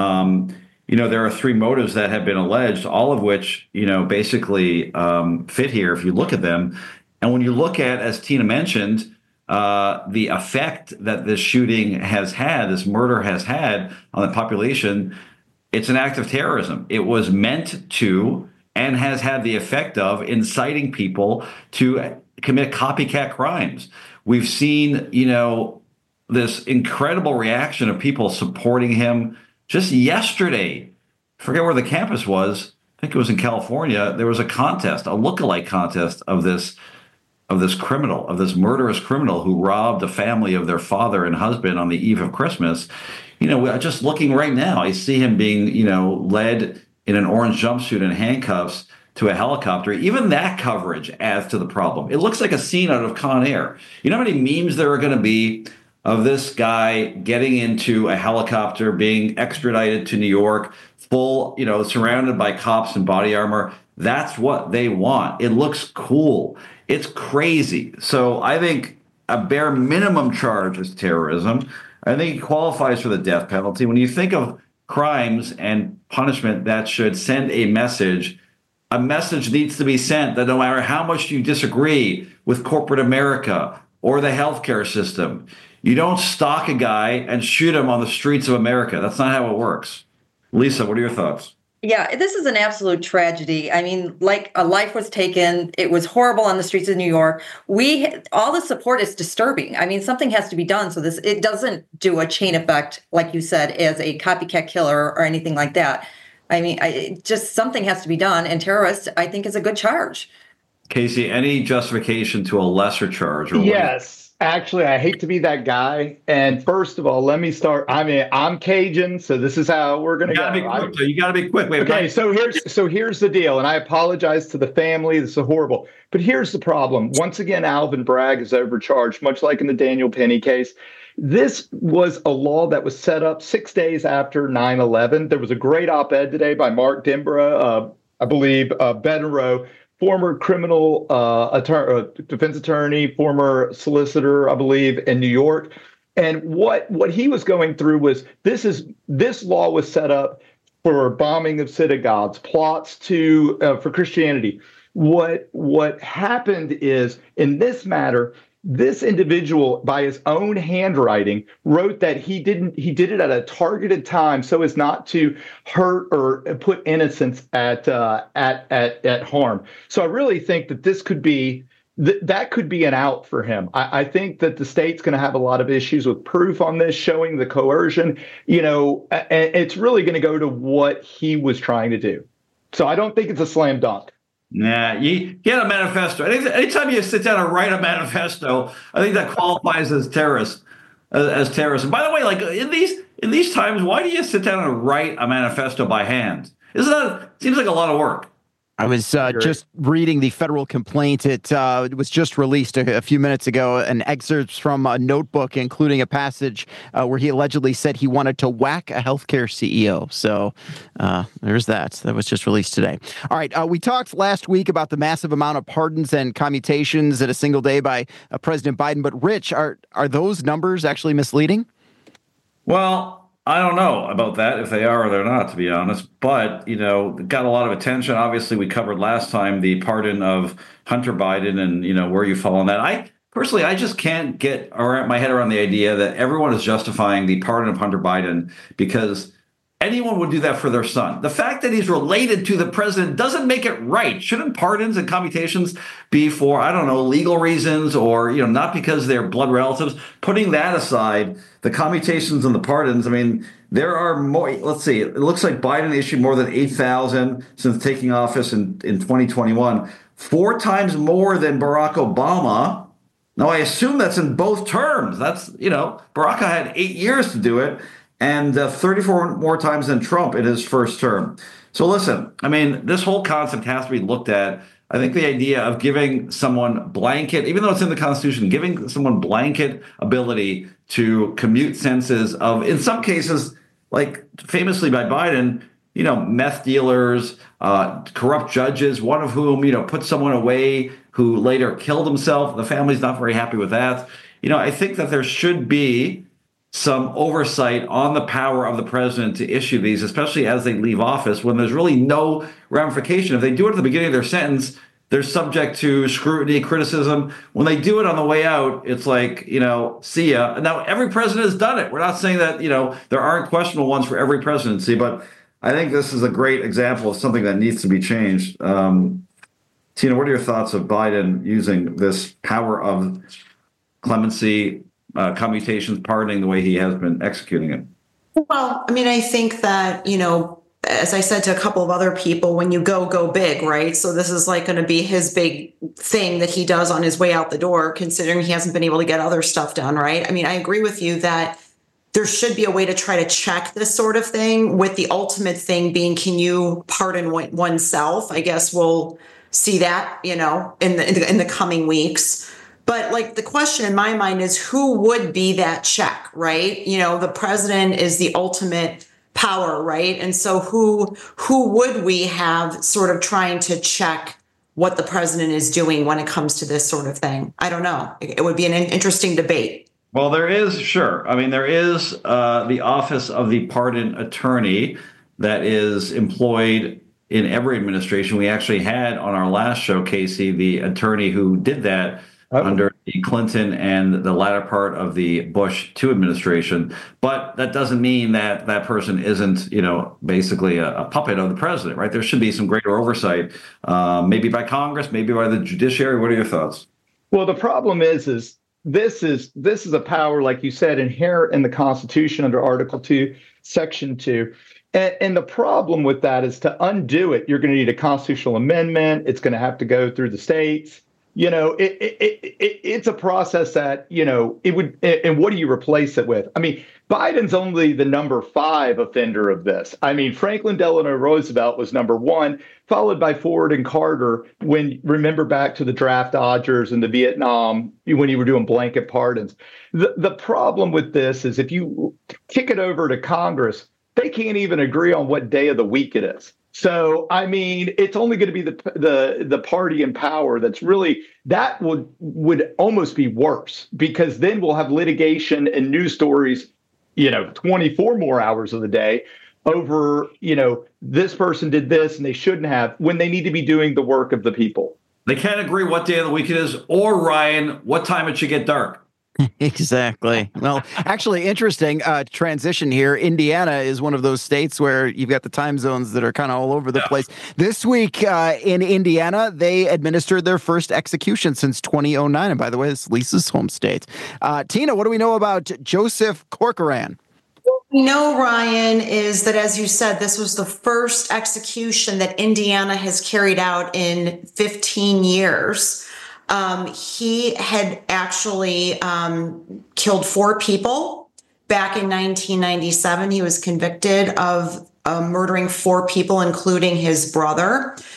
There are three motives that have been alleged, all of which, basically fit here if you look at them. And when you look at, as Tina mentioned, the effect that this shooting has had, this murder has had on the population, it's an act of terrorism. It was meant to and has had the effect of inciting people to commit copycat crimes. We've seen, this incredible reaction of people supporting him. Just yesterday, I forget where the campus was. I think it was in California. There was a contest, a lookalike contest of this criminal, of this murderous criminal who robbed a family of their father and husband on the eve of Christmas. Just looking right now, I see him being, led in an orange jumpsuit and handcuffs to a helicopter. Even that coverage adds to the problem. It looks like a scene out of Con Air. You know how many memes there are going to be of this guy getting into a helicopter, being extradited to New York, full, surrounded by cops in body armor? That's what they want. It looks cool. It's crazy. So I think a bare minimum charge is terrorism. I think it qualifies for the death penalty. When you think of crimes and punishment that should send a message needs to be sent that no matter how much you disagree with corporate America or the healthcare system, you don't stalk a guy and shoot him on the streets of America. That's not how it works. Lisa, what are your thoughts? Yeah, this is an absolute tragedy. I mean, like, a life was taken. It was horrible on the streets of New York. All the support is disturbing. I mean, something has to be done so it doesn't do a chain effect, like you said, as a copycat killer or anything like that. I mean, just something has to be done. And terrorist, I think, is a good charge. Casey, any justification to a lesser charge? Yes. Actually, I hate to be that guy. And first of all, let me start. I mean, I'm Cajun, so this is how we're going to go. You got to be quick. Wait, okay, so here's the deal. And I apologize to the family. This is horrible. But here's the problem. Once again, Alvin Bragg is overcharged, much like in the Daniel Penny case. This was a law that was set up 6 days after 9/11. There was a great op-ed today by Mark Dimbra, I believe, Baton Rouge, former criminal defense attorney, former solicitor, I believe, in New York. And what he was going through was this law was set up for bombing of synagogues, plots for Christianity. What happened is, in this matter, this individual, by his own handwriting, wrote that he did it at a targeted time so as not to hurt or put innocents at harm. So I really think that this could be that could be an out for him. I think that the state's going to have a lot of issues with proof on this, showing the coercion. And it's really going to go to what he was trying to do. So I don't think it's a slam dunk. Nah, you get a manifesto. Anytime you sit down and write a manifesto, I think that qualifies as terrorism. And by the way, like in these times, why do you sit down and write a manifesto by hand? Seems like a lot of work? I was just reading the federal complaint. It was just released a few minutes ago, an excerpt from a notebook, including a passage where he allegedly said he wanted to whack a healthcare CEO. So there's that. That was just released today. All right. We talked last week about the massive amount of pardons and commutations in a single day by President Biden. But Rich, are those numbers actually misleading? Well, I don't know about that, if they are or they're not, to be honest. But, got a lot of attention. Obviously, we covered last time the pardon of Hunter Biden and, where you fall on that. I just can't get my head around the idea that everyone is justifying the pardon of Hunter Biden because anyone would do that for their son. The fact that he's related to the president doesn't make it right. Shouldn't pardons and commutations be for, I don't know, legal reasons or, not because they're blood relatives? Putting that aside, the commutations and the pardons, there are more. Let's see. It looks like Biden issued more than 8,000 since taking office in 2021, 4 times more than Barack Obama. Now, I assume that's in both terms. That's, Barack had 8 years to do it. And 34 more times than Trump in his first term. So listen, this whole concept has to be looked at. I think the idea of giving someone blanket, even though it's in the Constitution, giving someone blanket ability to commute sentences of, in some cases, like famously by Biden, meth dealers, corrupt judges, one of whom, put someone away who later killed himself. The family's not very happy with that. I think that there should be some oversight on the power of the president to issue these, especially as they leave office, when there's really no ramification. If they do it at the beginning of their sentence, they're subject to scrutiny, criticism. When they do it on the way out, it's like, see ya. Now, every president has done it. We're not saying that, there aren't questionable ones for every presidency, but I think this is a great example of something that needs to be changed. Tina, what are your thoughts of Biden using this power of clemency, commutations, pardoning the way he has been executing it? Well, I think that, as I said to a couple of other people, when you go big, right? So this is like going to be his big thing that he does on his way out the door, considering he hasn't been able to get other stuff done, right? I agree with you that there should be a way to try to check this sort of thing, with the ultimate thing being, can you pardon oneself? I guess we'll see that, in the coming weeks. But the question in my mind is, who would be that check, right? The president is the ultimate power, right? And so who would we have sort of trying to check what the president is doing when it comes to this sort of thing? I don't know. It would be an interesting debate. Well, there is, sure. There is the office of the pardon attorney that is employed in every administration. We actually had on our last show, Casey, the attorney who did that under the Clinton and the latter part of the Bush 2 administration. But that doesn't mean that that person isn't, basically a puppet of the president, right? There should be some greater oversight, maybe by Congress, maybe by the judiciary. What are your thoughts? Well, the problem is this is a power, like you said, inherent in the Constitution under Article 2, Section 2. And the problem with that is, to undo it, you're going to need a constitutional amendment. It's going to have to go through the states. It's a process that, it would. And what do you replace it with? Biden's only the number 5 offender of this. Franklin Delano Roosevelt was number 1, followed by Ford and Carter. Remember back to the draft dodgers and the Vietnam, when you were doing blanket pardons. The problem with this is, if you kick it over to Congress, they can't even agree on what day of the week it is. So, it's only going to be the party in power that's really, that would almost be worse, because then we'll have litigation and news stories, 24 more hours of the day over, this person did this and they shouldn't have, when they need to be doing the work of the people. They can't agree what day of the week it is, or, Ryan, what time it should get dark. Exactly. Well, actually, interesting transition here. Indiana is one of those states where you've got the time zones that are kind of all over the place. This week in Indiana, they administered their first execution since 2009. And by the way, it's Lisa's home state. Tina, what do we know about Joseph Corcoran? What we know, Ryan, is that, as you said, this was the first execution that Indiana has carried out in 15 years. He had actually killed 4 people back in 1997. He was convicted of murdering 4 people, including his brother.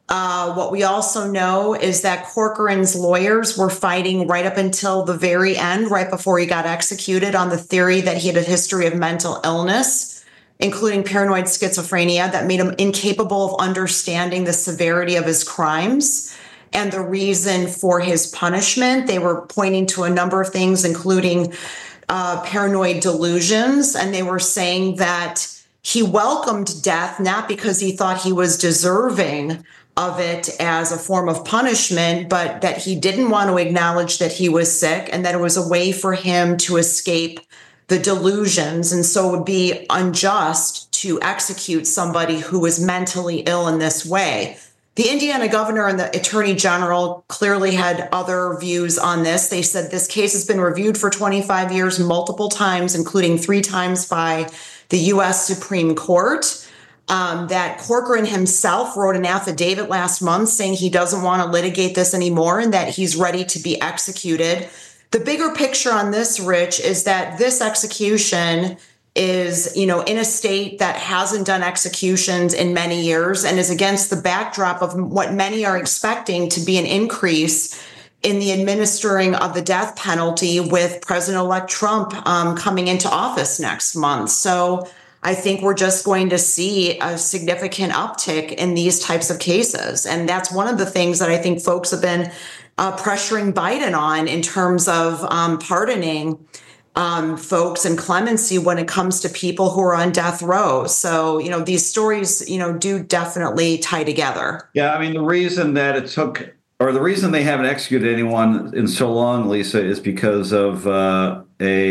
What we also know is that Corcoran's lawyers were fighting right up until the very end, right before he got executed, on the theory that he had a history of mental illness, including paranoid schizophrenia, that made him incapable of understanding the severity of his crimes and the reason for his punishment. They were pointing to a number of things, including paranoid delusions, and they were saying that he welcomed death not because he thought he was deserving of it as a form of punishment, but that he didn't want to acknowledge that he was sick and that it was a way for him to escape the delusions. And so it would be unjust to execute somebody who was mentally ill in this way. The Indiana governor and the attorney general clearly had other views on this. They said this case has been reviewed for 25 years, multiple times, including 3 times by the U.S. Supreme Court. That Corcoran himself wrote an affidavit last month saying he doesn't want to litigate this anymore and that he's ready to be executed. The bigger picture on this, Rich, is that this execution is, in a state that hasn't done executions in many years and is against the backdrop of what many are expecting to be an increase in the administering of the death penalty with President-elect Trump coming into office next month. So I think we're just going to see a significant uptick in these types of cases. And that's one of the things that I think folks have been pressuring Biden on in terms of pardoning folks and clemency when it comes to people who are on death row. So, these stories, do definitely tie together. Yeah, I mean, the reason that it took, or the reason they haven't executed anyone in so long, Lisa, is because of a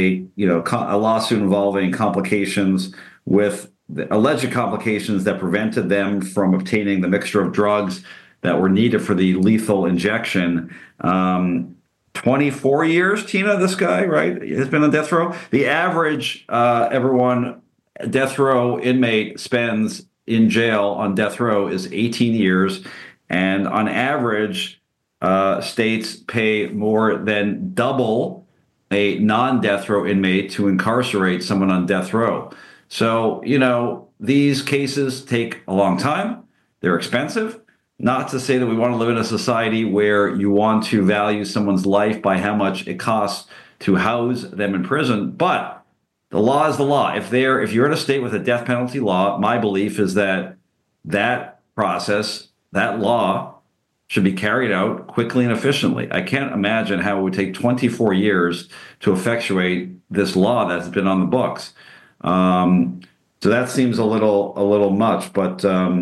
lawsuit involving complications with alleged complications that prevented them from obtaining the mixture of drugs that were needed for the lethal injection. 24 years, Tina, this guy, right, has been on death row. The average, death row inmate spends in jail on death row is 18 years. And on average, states pay more than double a non-death row inmate to incarcerate someone on death row. So, these cases take a long time. They're expensive. Not to say that we want to live in a society where you want to value someone's life by how much it costs to house them in prison, but the law is the law. If you're in a state with a death penalty law, my belief is that process, that law, should be carried out quickly and efficiently. I can't imagine how it would take 24 years to effectuate this law that's been on the books. So that seems a little much. But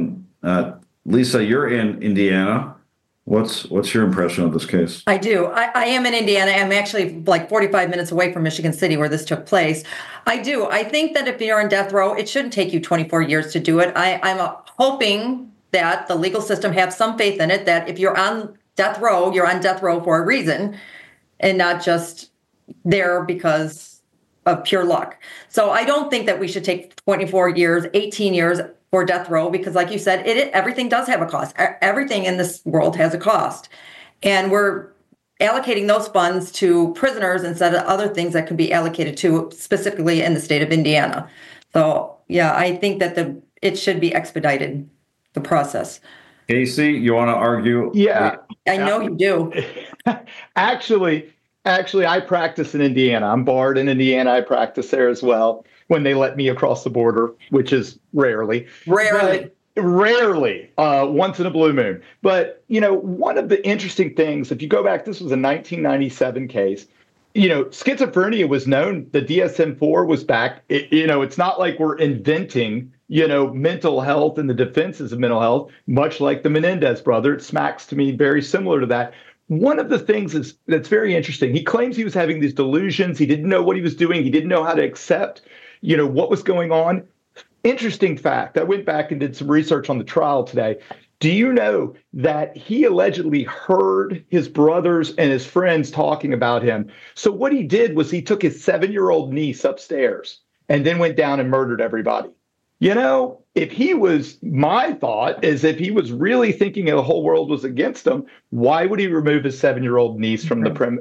Lisa, you're in Indiana. What's your impression of this case? I do. I am in Indiana. I'm actually like 45 minutes away from Michigan City, where this took place. I do. I think that if you're on death row, it shouldn't take you 24 years to do it. I'm hoping that the legal system has some faith in it, that if you're on death row, you're on death row for a reason and not just there because of pure luck. So I don't think that we should take 24 years, 18 years for death row, because like you said, everything does have a cost. Everything in this world has a cost. And we're allocating those funds to prisoners instead of other things that could be allocated to specifically in the state of Indiana. So yeah, I think that it should be expedited, the process. Casey, you want to argue? Yeah. I know you do. Actually, I practice in Indiana. I'm barred in Indiana. I practice there as well when they let me across the border, which is rarely. Rarely, once in a blue moon. But, one of the interesting things, if you go back, this was a 1997 case. Schizophrenia was known. The DSM-4 was back. It's not like we're inventing, mental health and the defenses of mental health, much like the Menendez brother. It smacks to me very similar to that. One of the things that's very interesting, he claims he was having these delusions. He didn't know what he was doing. He didn't know how to accept, what was going on. Interesting fact. I went back and did some research on the trial today. Do you know that he allegedly heard his brothers and his friends talking about him? So what he did was he took his 7-year-old niece upstairs and then went down and murdered everybody. If he was, my thought is if he was really thinking the whole world was against him, why would he remove his 7-year-old niece from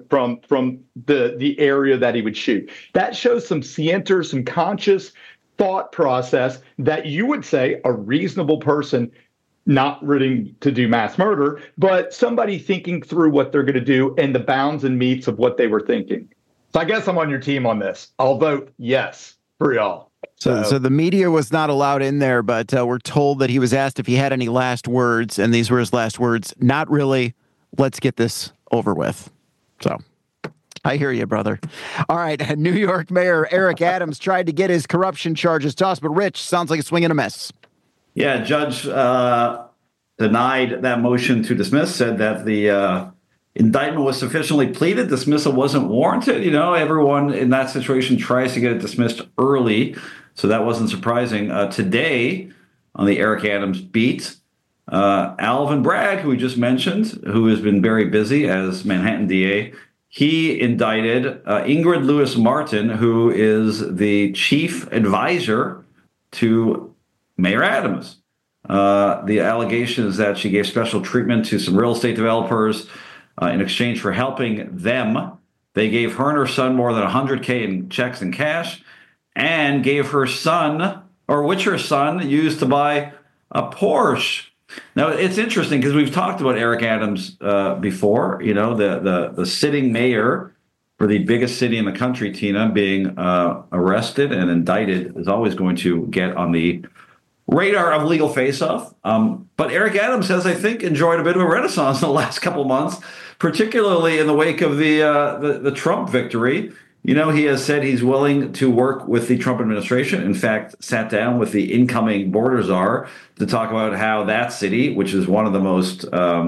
the area that he would shoot? That shows some scienter, some conscious thought process that you would say a reasonable person not ready to do mass murder, but somebody thinking through what they're going to do and the bounds and meats of what they were thinking. So I guess I'm on your team on this. I'll vote yes for y'all. So the media was not allowed in there, but we're told that he was asked if he had any last words, and these were his last words. Not really. Let's get this over with. So I hear you, brother. All right. New York Mayor Eric Adams tried to get his corruption charges tossed, but Rich, sounds like a swing and a miss. Yeah, judge denied that motion to dismiss, said that the indictment was sufficiently pleaded. Dismissal wasn't warranted. You know, everyone in that situation tries to get it dismissed early, so that wasn't surprising. Today, on the Eric Adams beat, Alvin Bragg, who we just mentioned, who has been very busy as Manhattan DA, he indicted Ingrid Lewis-Martin, who is the chief advisor to Mayor Adams. The allegation is that she gave special treatment to some real estate developers in exchange for helping them. They gave her and her son more than $100K in checks and cash, and gave her son, or which her son used to buy a Porsche. Now, it's interesting because we've talked about Eric Adams before, you know, the sitting mayor for the biggest city in the country, Tina, being arrested and indicted is always going to get on the radar of legal face-off. But Eric Adams has, I think, enjoyed a bit of a renaissance in the last couple of months, particularly in the wake of the Trump victory. You know, he has said he's willing to work with the Trump administration. In fact, sat down with the incoming border czar to talk about how that city, which is one of the most,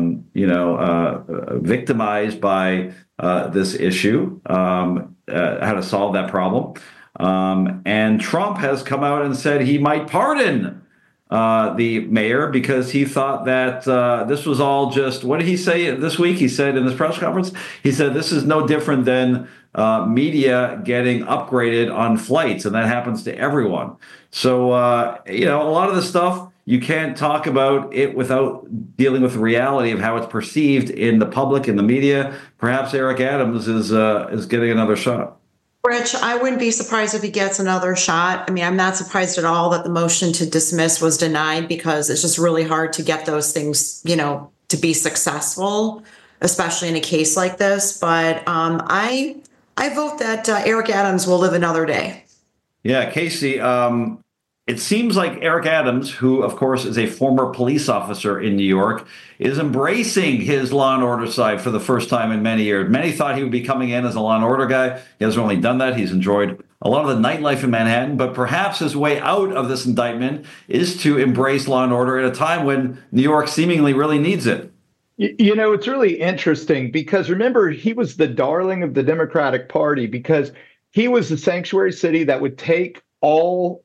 victimized by this issue, how to solve that problem. And Trump has come out and said he might pardon the mayor because he thought that this was all just, what did he say this week? He said in this press conference, he said this is no different than media getting upgraded on flights, and that happens to everyone. So, a lot of this stuff, you can't talk about it without dealing with the reality of how it's perceived in the public, in the media. Perhaps Eric Adams is getting another shot. Rich, I wouldn't be surprised if he gets another shot. I mean, I'm not surprised at all that the motion to dismiss was denied because it's just really hard to get those things, to be successful, especially in a case like this. But I vote that Eric Adams will live another day. Yeah, Casey, it seems like Eric Adams, who, of course, is a former police officer in New York, is embracing his law and order side for the first time in many years. Many thought he would be coming in as a law and order guy. He hasn't only done that. He's enjoyed a lot of the nightlife in Manhattan, but perhaps his way out of this indictment is to embrace law and order at a time when New York seemingly really needs it. It's really interesting because remember, he was the darling of the Democratic Party because he was the sanctuary city that would take all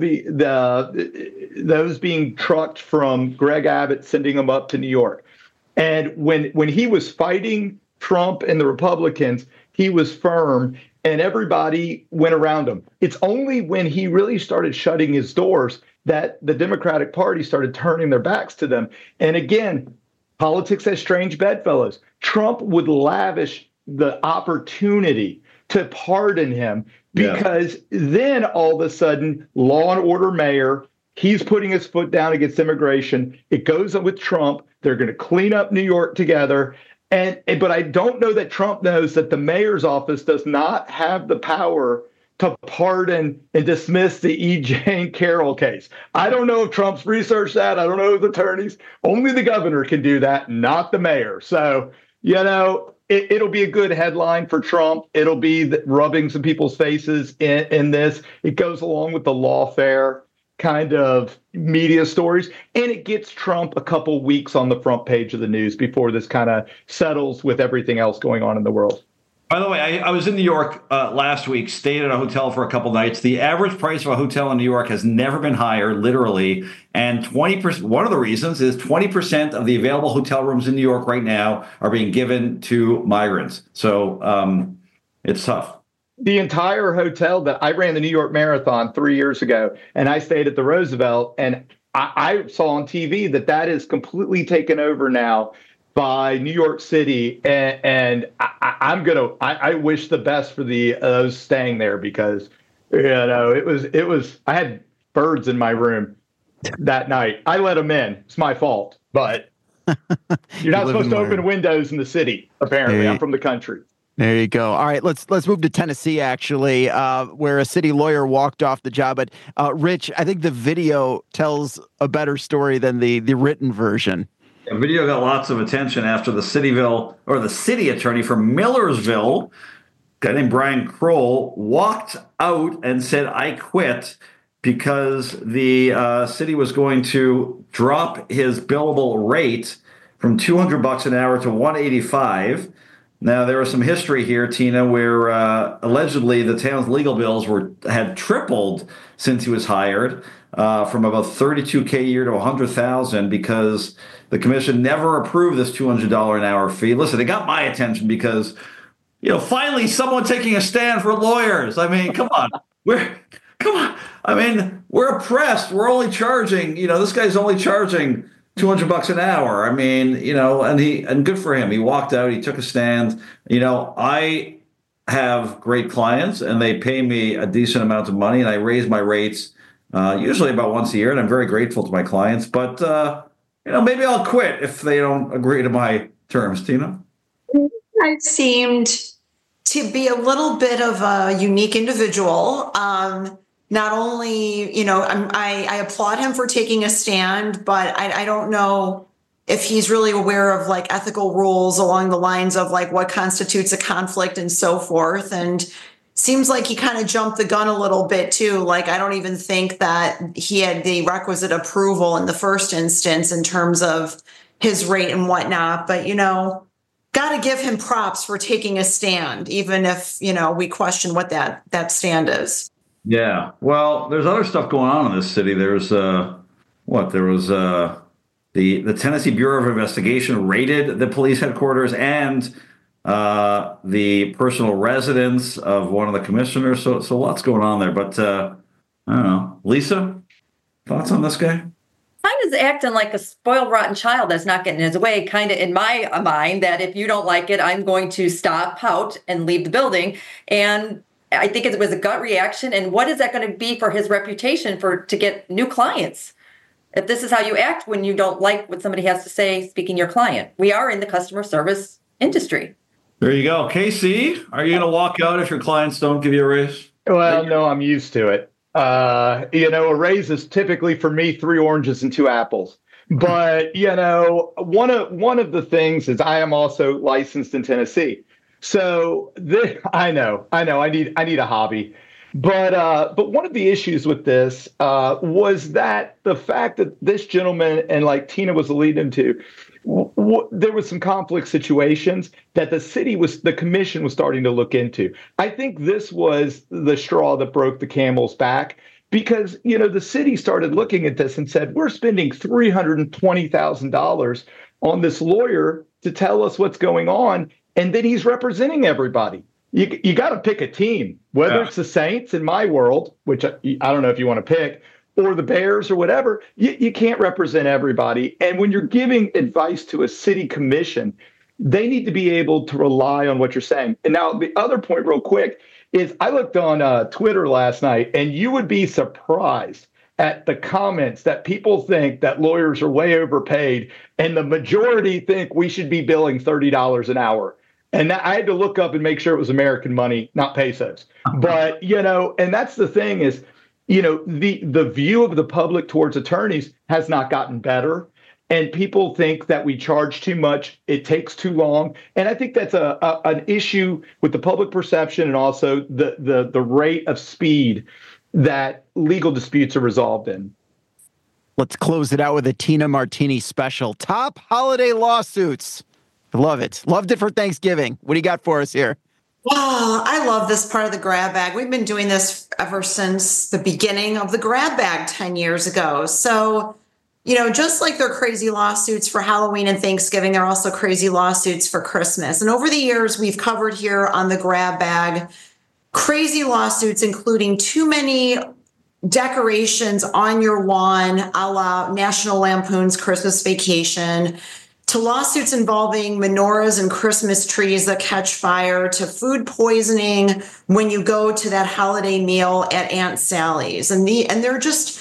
those being trucked from Greg Abbott, sending them up to New York. And when he was fighting Trump and the Republicans, he was firm and everybody went around him. It's only when he really started shutting his doors that the Democratic Party started turning their backs to them. And again, politics has strange bedfellows. Trump would lavish the opportunity to pardon him because then all of a sudden, law and order mayor, he's putting his foot down against immigration. It goes up with Trump. They're going to clean up New York together. But I don't know that Trump knows that the mayor's office does not have the power to pardon and dismiss the E. Jane Carroll case. I don't know if Trump's researched that. I don't know his attorneys. Only the governor can do that, not the mayor. So, it'll be a good headline for Trump. It'll be rubbing some people's faces in this. It goes along with the lawfare kind of media stories, and it gets Trump a couple weeks on the front page of the news before this kind of settles with everything else going on in the world. By the way, I was in New York last week, stayed at a hotel for a couple nights. The average price of a hotel in New York has never been higher, literally. And 20%. One of the reasons is 20% of the available hotel rooms in New York right now are being given to migrants. So it's tough. The entire hotel that I ran the New York Marathon 3 years ago, and I stayed at the Roosevelt, and I saw on TV that is completely taken over now by New York City, and I wish the best for those staying there because it was I had birds in my room that night. I let him in. It's my fault, but you're not supposed to open windows in the city. Apparently, I'm from the country. There you go. All right, let's move to Tennessee, actually, where a city lawyer walked off the job. But Rich, I think the video tells a better story than the written version. The video got lots of attention after the city attorney from Millersville, a guy named Brian Kroll, walked out and said, "I quit," because the city was going to drop his billable rate from $200 an hour to $185. Now, there was some history here, Tina, where allegedly the town's legal bills had tripled since he was hired, from about $32K a year to $100,000, because the commission never approved this $200 an hour fee. Listen, it got my attention because, finally someone taking a stand for lawyers. I mean, come on. I mean, we're oppressed. We're only charging, this guy's only charging $200 an hour. I mean, and good for him. He walked out, he took a stand. I have great clients and they pay me a decent amount of money, and I raise my rates usually about once a year, and I'm very grateful to my clients. But, maybe I'll quit if they don't agree to my terms, Tina. I seemed to be a little bit of a unique individual. Not only, I applaud him for taking a stand, but I don't know if he's really aware of like ethical rules along the lines of like what constitutes a conflict and so forth. And seems like he kind of jumped the gun a little bit too. Like, I don't even think that he had the requisite approval in the first instance in terms of his rate and whatnot. But, got to give him props for taking a stand, even if, we question what that stand is. Yeah. Well, there's other stuff going on in this city. There's the Tennessee Bureau of Investigation raided the police headquarters and the personal residence of one of the commissioners. So lots going on there. But I don't know. Lisa, thoughts on this guy? Kind of acting like a spoiled, rotten child that's not getting his way, kind of in my mind, that if you don't like it, I'm going to stop, pout, and leave the building. And I think it was a gut reaction. And what is that going to be for his reputation to get new clients? If this is how you act when you don't like what somebody has to say, speaking your client. We are in the customer service industry. There you go. Casey, are you going to walk out if your clients don't give you a raise? Well, no, I'm used to it. A raise is typically for me 3 oranges and 2 apples. But, one of the things is I am also licensed in Tennessee. So I know I need a hobby. But one of the issues with this was that the fact that this gentleman, and like Tina was alluding to, there was some conflict situations that the commission was starting to look into. I think this was the straw that broke the camel's back, because, the city started looking at this and said, we're spending $320,000 on this lawyer to tell us what's going on. And then he's representing everybody. You got to pick a team, whether it's the Saints in my world, which I don't know if you want to pick, or the Bears or whatever. You can't represent everybody. And when you're giving advice to a city commission, they need to be able to rely on what you're saying. And now the other point real quick is I looked on Twitter last night, and you would be surprised at the comments that people think that lawyers are way overpaid, and the majority think we should be billing $30 an hour. And I had to look up and make sure it was American money, not pesos. But, and that's the thing is, the view of the public towards attorneys has not gotten better. And people think that we charge too much. It takes too long. And I think that's an issue with the public perception, and also the rate of speed that legal disputes are resolved in. Let's close it out with a Tina Martini special. Top holiday lawsuits. I love it. Loved it for Thanksgiving. What do you got for us here? Wow, I love this part of the grab bag. We've been doing this ever since the beginning of the grab bag 10 years ago. So, just like there are crazy lawsuits for Halloween and Thanksgiving, there are also crazy lawsuits for Christmas. And over the years, we've covered here on the grab bag crazy lawsuits, including too many decorations on your lawn, a la National Lampoon's Christmas Vacation, to lawsuits involving menorahs and Christmas trees that catch fire, to food poisoning when you go to that holiday meal at Aunt Sally's. And they're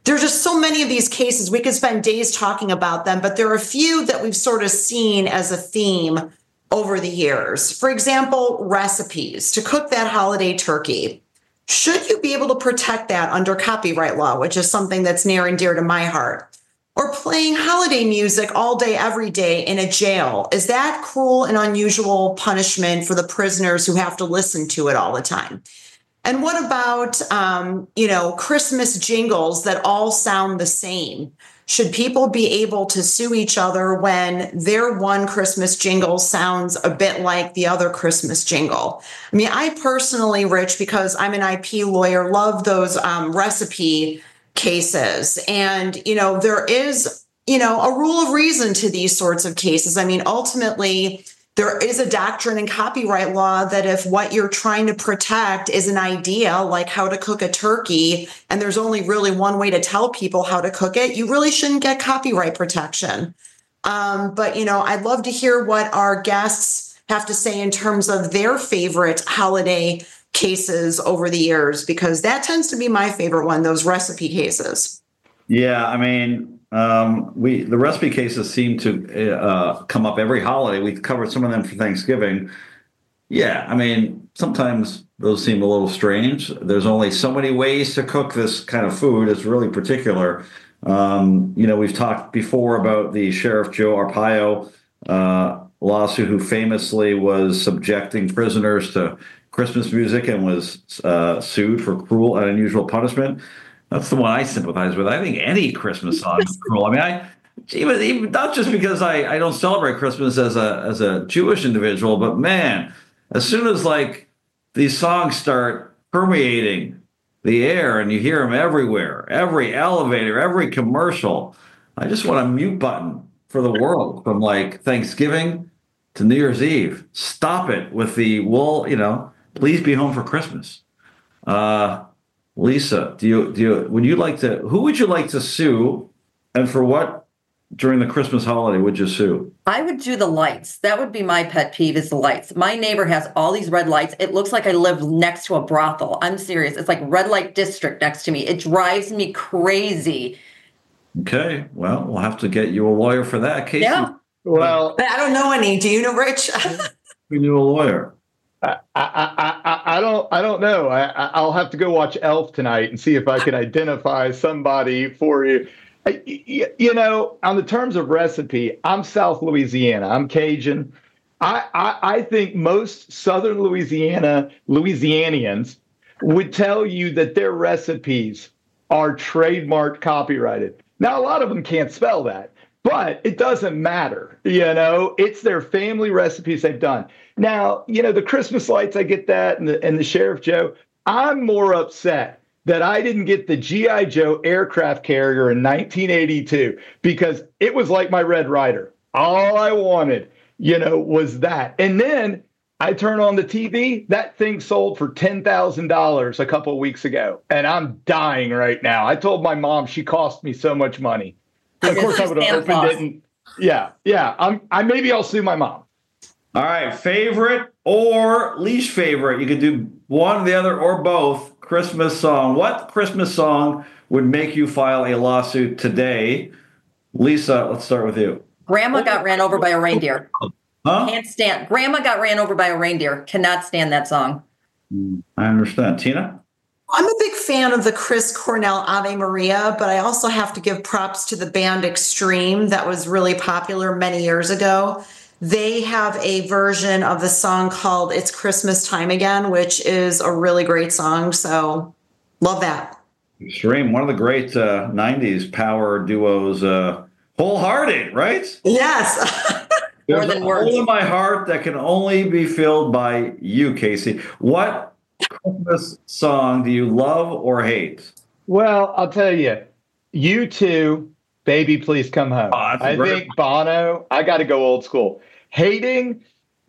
There's just so many of these cases. We could spend days talking about them, but there are a few that we've sort of seen as a theme over the years. For example, recipes to cook that holiday turkey. Should you be able to protect that under copyright law, which is something that's near and dear to my heart? Or playing holiday music all day, every day in a jail. Is that cruel and unusual punishment for the prisoners who have to listen to it all the time? And what about, Christmas jingles that all sound the same? Should people be able to sue each other when their one Christmas jingle sounds a bit like the other Christmas jingle? I mean, I personally, Rich, because I'm an IP lawyer, love those recipe cases. And, there is, a rule of reason to these sorts of cases. I mean, ultimately, there is a doctrine in copyright law that if what you're trying to protect is an idea like how to cook a turkey, and there's only really one way to tell people how to cook it, you really shouldn't get copyright protection. But I'd love to hear what our guests have to say in terms of their favorite holiday cases over the years, because that tends to be my favorite one, those recipe cases. Yeah, I mean, the recipe cases seem to come up every holiday. We've covered some of them for Thanksgiving. Yeah, I mean, sometimes those seem a little strange. There's only so many ways to cook this kind of food. It's really particular. We've talked before about the Sheriff Joe Arpaio lawsuit, who famously was subjecting prisoners to Christmas music and was sued for cruel and unusual punishment. That's the one I sympathize with. I think any Christmas song is cruel. I mean, even not just because I don't celebrate Christmas as a Jewish individual, but man, as soon as these songs start permeating the air and you hear them everywhere, every elevator, every commercial, I just want a mute button for the world from Thanksgiving to New Year's Eve. Stop it with the please be home for Christmas. Lisa, who would you like to sue, and for what during the Christmas holiday would you sue? I would do the lights. That would be my pet peeve, is the lights. My neighbor has all these red lights. It looks like I live next to a brothel. I'm serious. It's like red light district next to me. It drives me crazy. Okay, well, we'll have to get you a lawyer for that, Casey. Yeah. Well, but I don't know any. Do you know, Rich? We knew a lawyer. I don't know. I'll have to go watch Elf tonight and see if I can identify somebody for you. On the terms of recipe, I'm South Louisiana. I'm Cajun. I think most Southern Louisianians would tell you that their recipes are trademark copyrighted. Now, a lot of them can't spell that, but it doesn't matter. It's their family recipes they've done. Now, the Christmas lights, I get that, and the Sheriff Joe. I'm more upset that I didn't get the G.I. Joe aircraft carrier in 1982, because it was like my Red Ryder. All I wanted, was that. And then I turn on the TV, that thing sold for $10,000 a couple of weeks ago, and I'm dying right now. I told my mom she cost me so much money. Of course, I would have opened it. And, yeah. Maybe I'll sue my mom. All right, favorite or least favorite? You could do one, the other, or both. Christmas song. What Christmas song would make you file a lawsuit today? Lisa, let's start with you. Grandma got ran over by a reindeer. Huh? Can't stand. Grandma got ran over by a reindeer. Cannot stand that song. I understand. Tina? I'm a big fan of the Chris Cornell Ave Maria, but I also have to give props to the band Extreme that was really popular many years ago. They have a version of the song called It's Christmas Time Again, which is a really great song. So love that. Extreme, one of the great 90s power duos, Wholehearted, right? Yes. There's a hole in my heart that can only be filled by you, Casey. What Christmas song do you love or hate? Well, I'll tell you, U2, Baby Please Come Home. I think Bono, I got to go old school. Hating,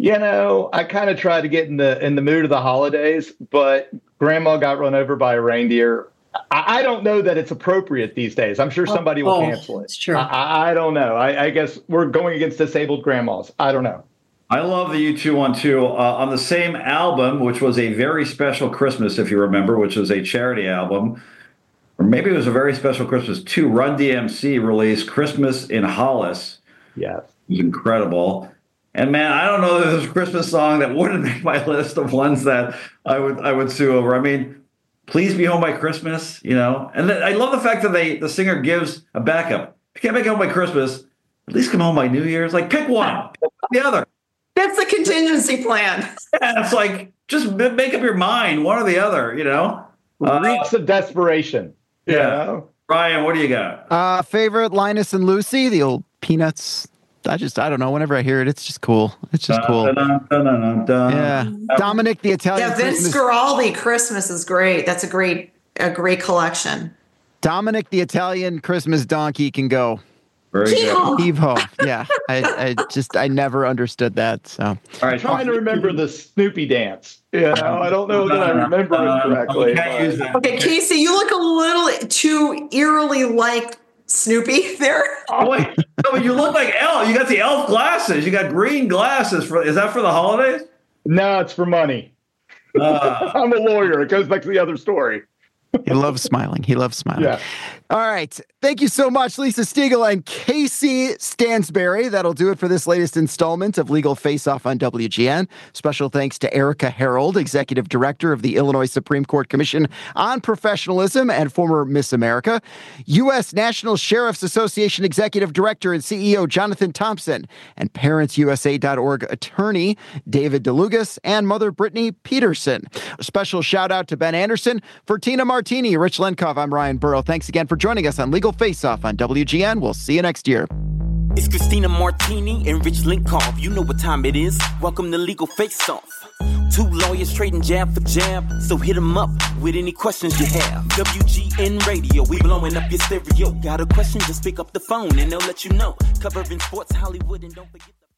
I kind of try to get in the mood of the holidays, but Grandma got run over by a reindeer. I don't know that it's appropriate these days. I'm sure somebody will cancel it. It's true. I don't know. I guess we're going against disabled grandmas. I don't know. I love the U2 one too. On the same album, which was a very special Christmas, if you remember, which was a charity album, or maybe it was A Very Special Christmas 2, Run DMC released Christmas in Hollis. Yes. It was incredible. And man, I don't know that there's a Christmas song that wouldn't make my list of ones that I would sue over. I mean, Please Be Home by Christmas, you know. And I love the fact that the singer gives a backup. If you can't make it home by Christmas, at least come home by New Year's. Like, pick one, pick the other. That's the contingency plan. Yeah, it's like, just make up your mind, one or the other, you know. Weeks of desperation. Yeah. You know? Ryan, what do you got? Favorite, Linus and Lucy, the old Peanuts. I don't know. Whenever I hear it, it's just cool. It's just cool. Yeah. Dominic the Italian. Yeah, Vince Guaraldi, Christmas is great. That's a great collection. Dominic the Italian Christmas donkey can go. Heave ho. Yeah. I never understood that. So all right, I'm trying to remember the Snoopy dance. Yeah, I don't know that I remember it correctly. Okay, Casey, you look a little too eerily like Snoopy there. Oh wait, no, but you look like Elf. You got the elf glasses. You got green glasses. Is that for the holidays? No, it's for money. I'm a lawyer. It goes back to the other story. He loves smiling. Yeah. All right. Thank you so much, Lisa Stiegel and Casey Stansberry. That'll do it for this latest installment of Legal Face Off on WGN. Special thanks to Erica Harold, Executive Director of the Illinois Supreme Court Commission on Professionalism and former Miss America, U.S. National Sheriff's Association Executive Director and CEO Jonathan Thompson, and ParentsUSA.org attorney David DeLugas and mother Brittany Peterson. A special shout out to Ben Anderson. For Tina Martini, Rich Lenkov, I'm Ryan Burrow. Thanks again for joining us on Legal Face Off on WGN. We'll see you next year. It's Christina Martini and Rich Lenkov. You know what time it is. Welcome to Legal Face Off. Two lawyers trading jab for jab. So hit them up with any questions you have. WGN Radio, we blowing up your stereo. Got a question, just pick up the phone and they'll let you know. Covering sports, Hollywood, and don't forget...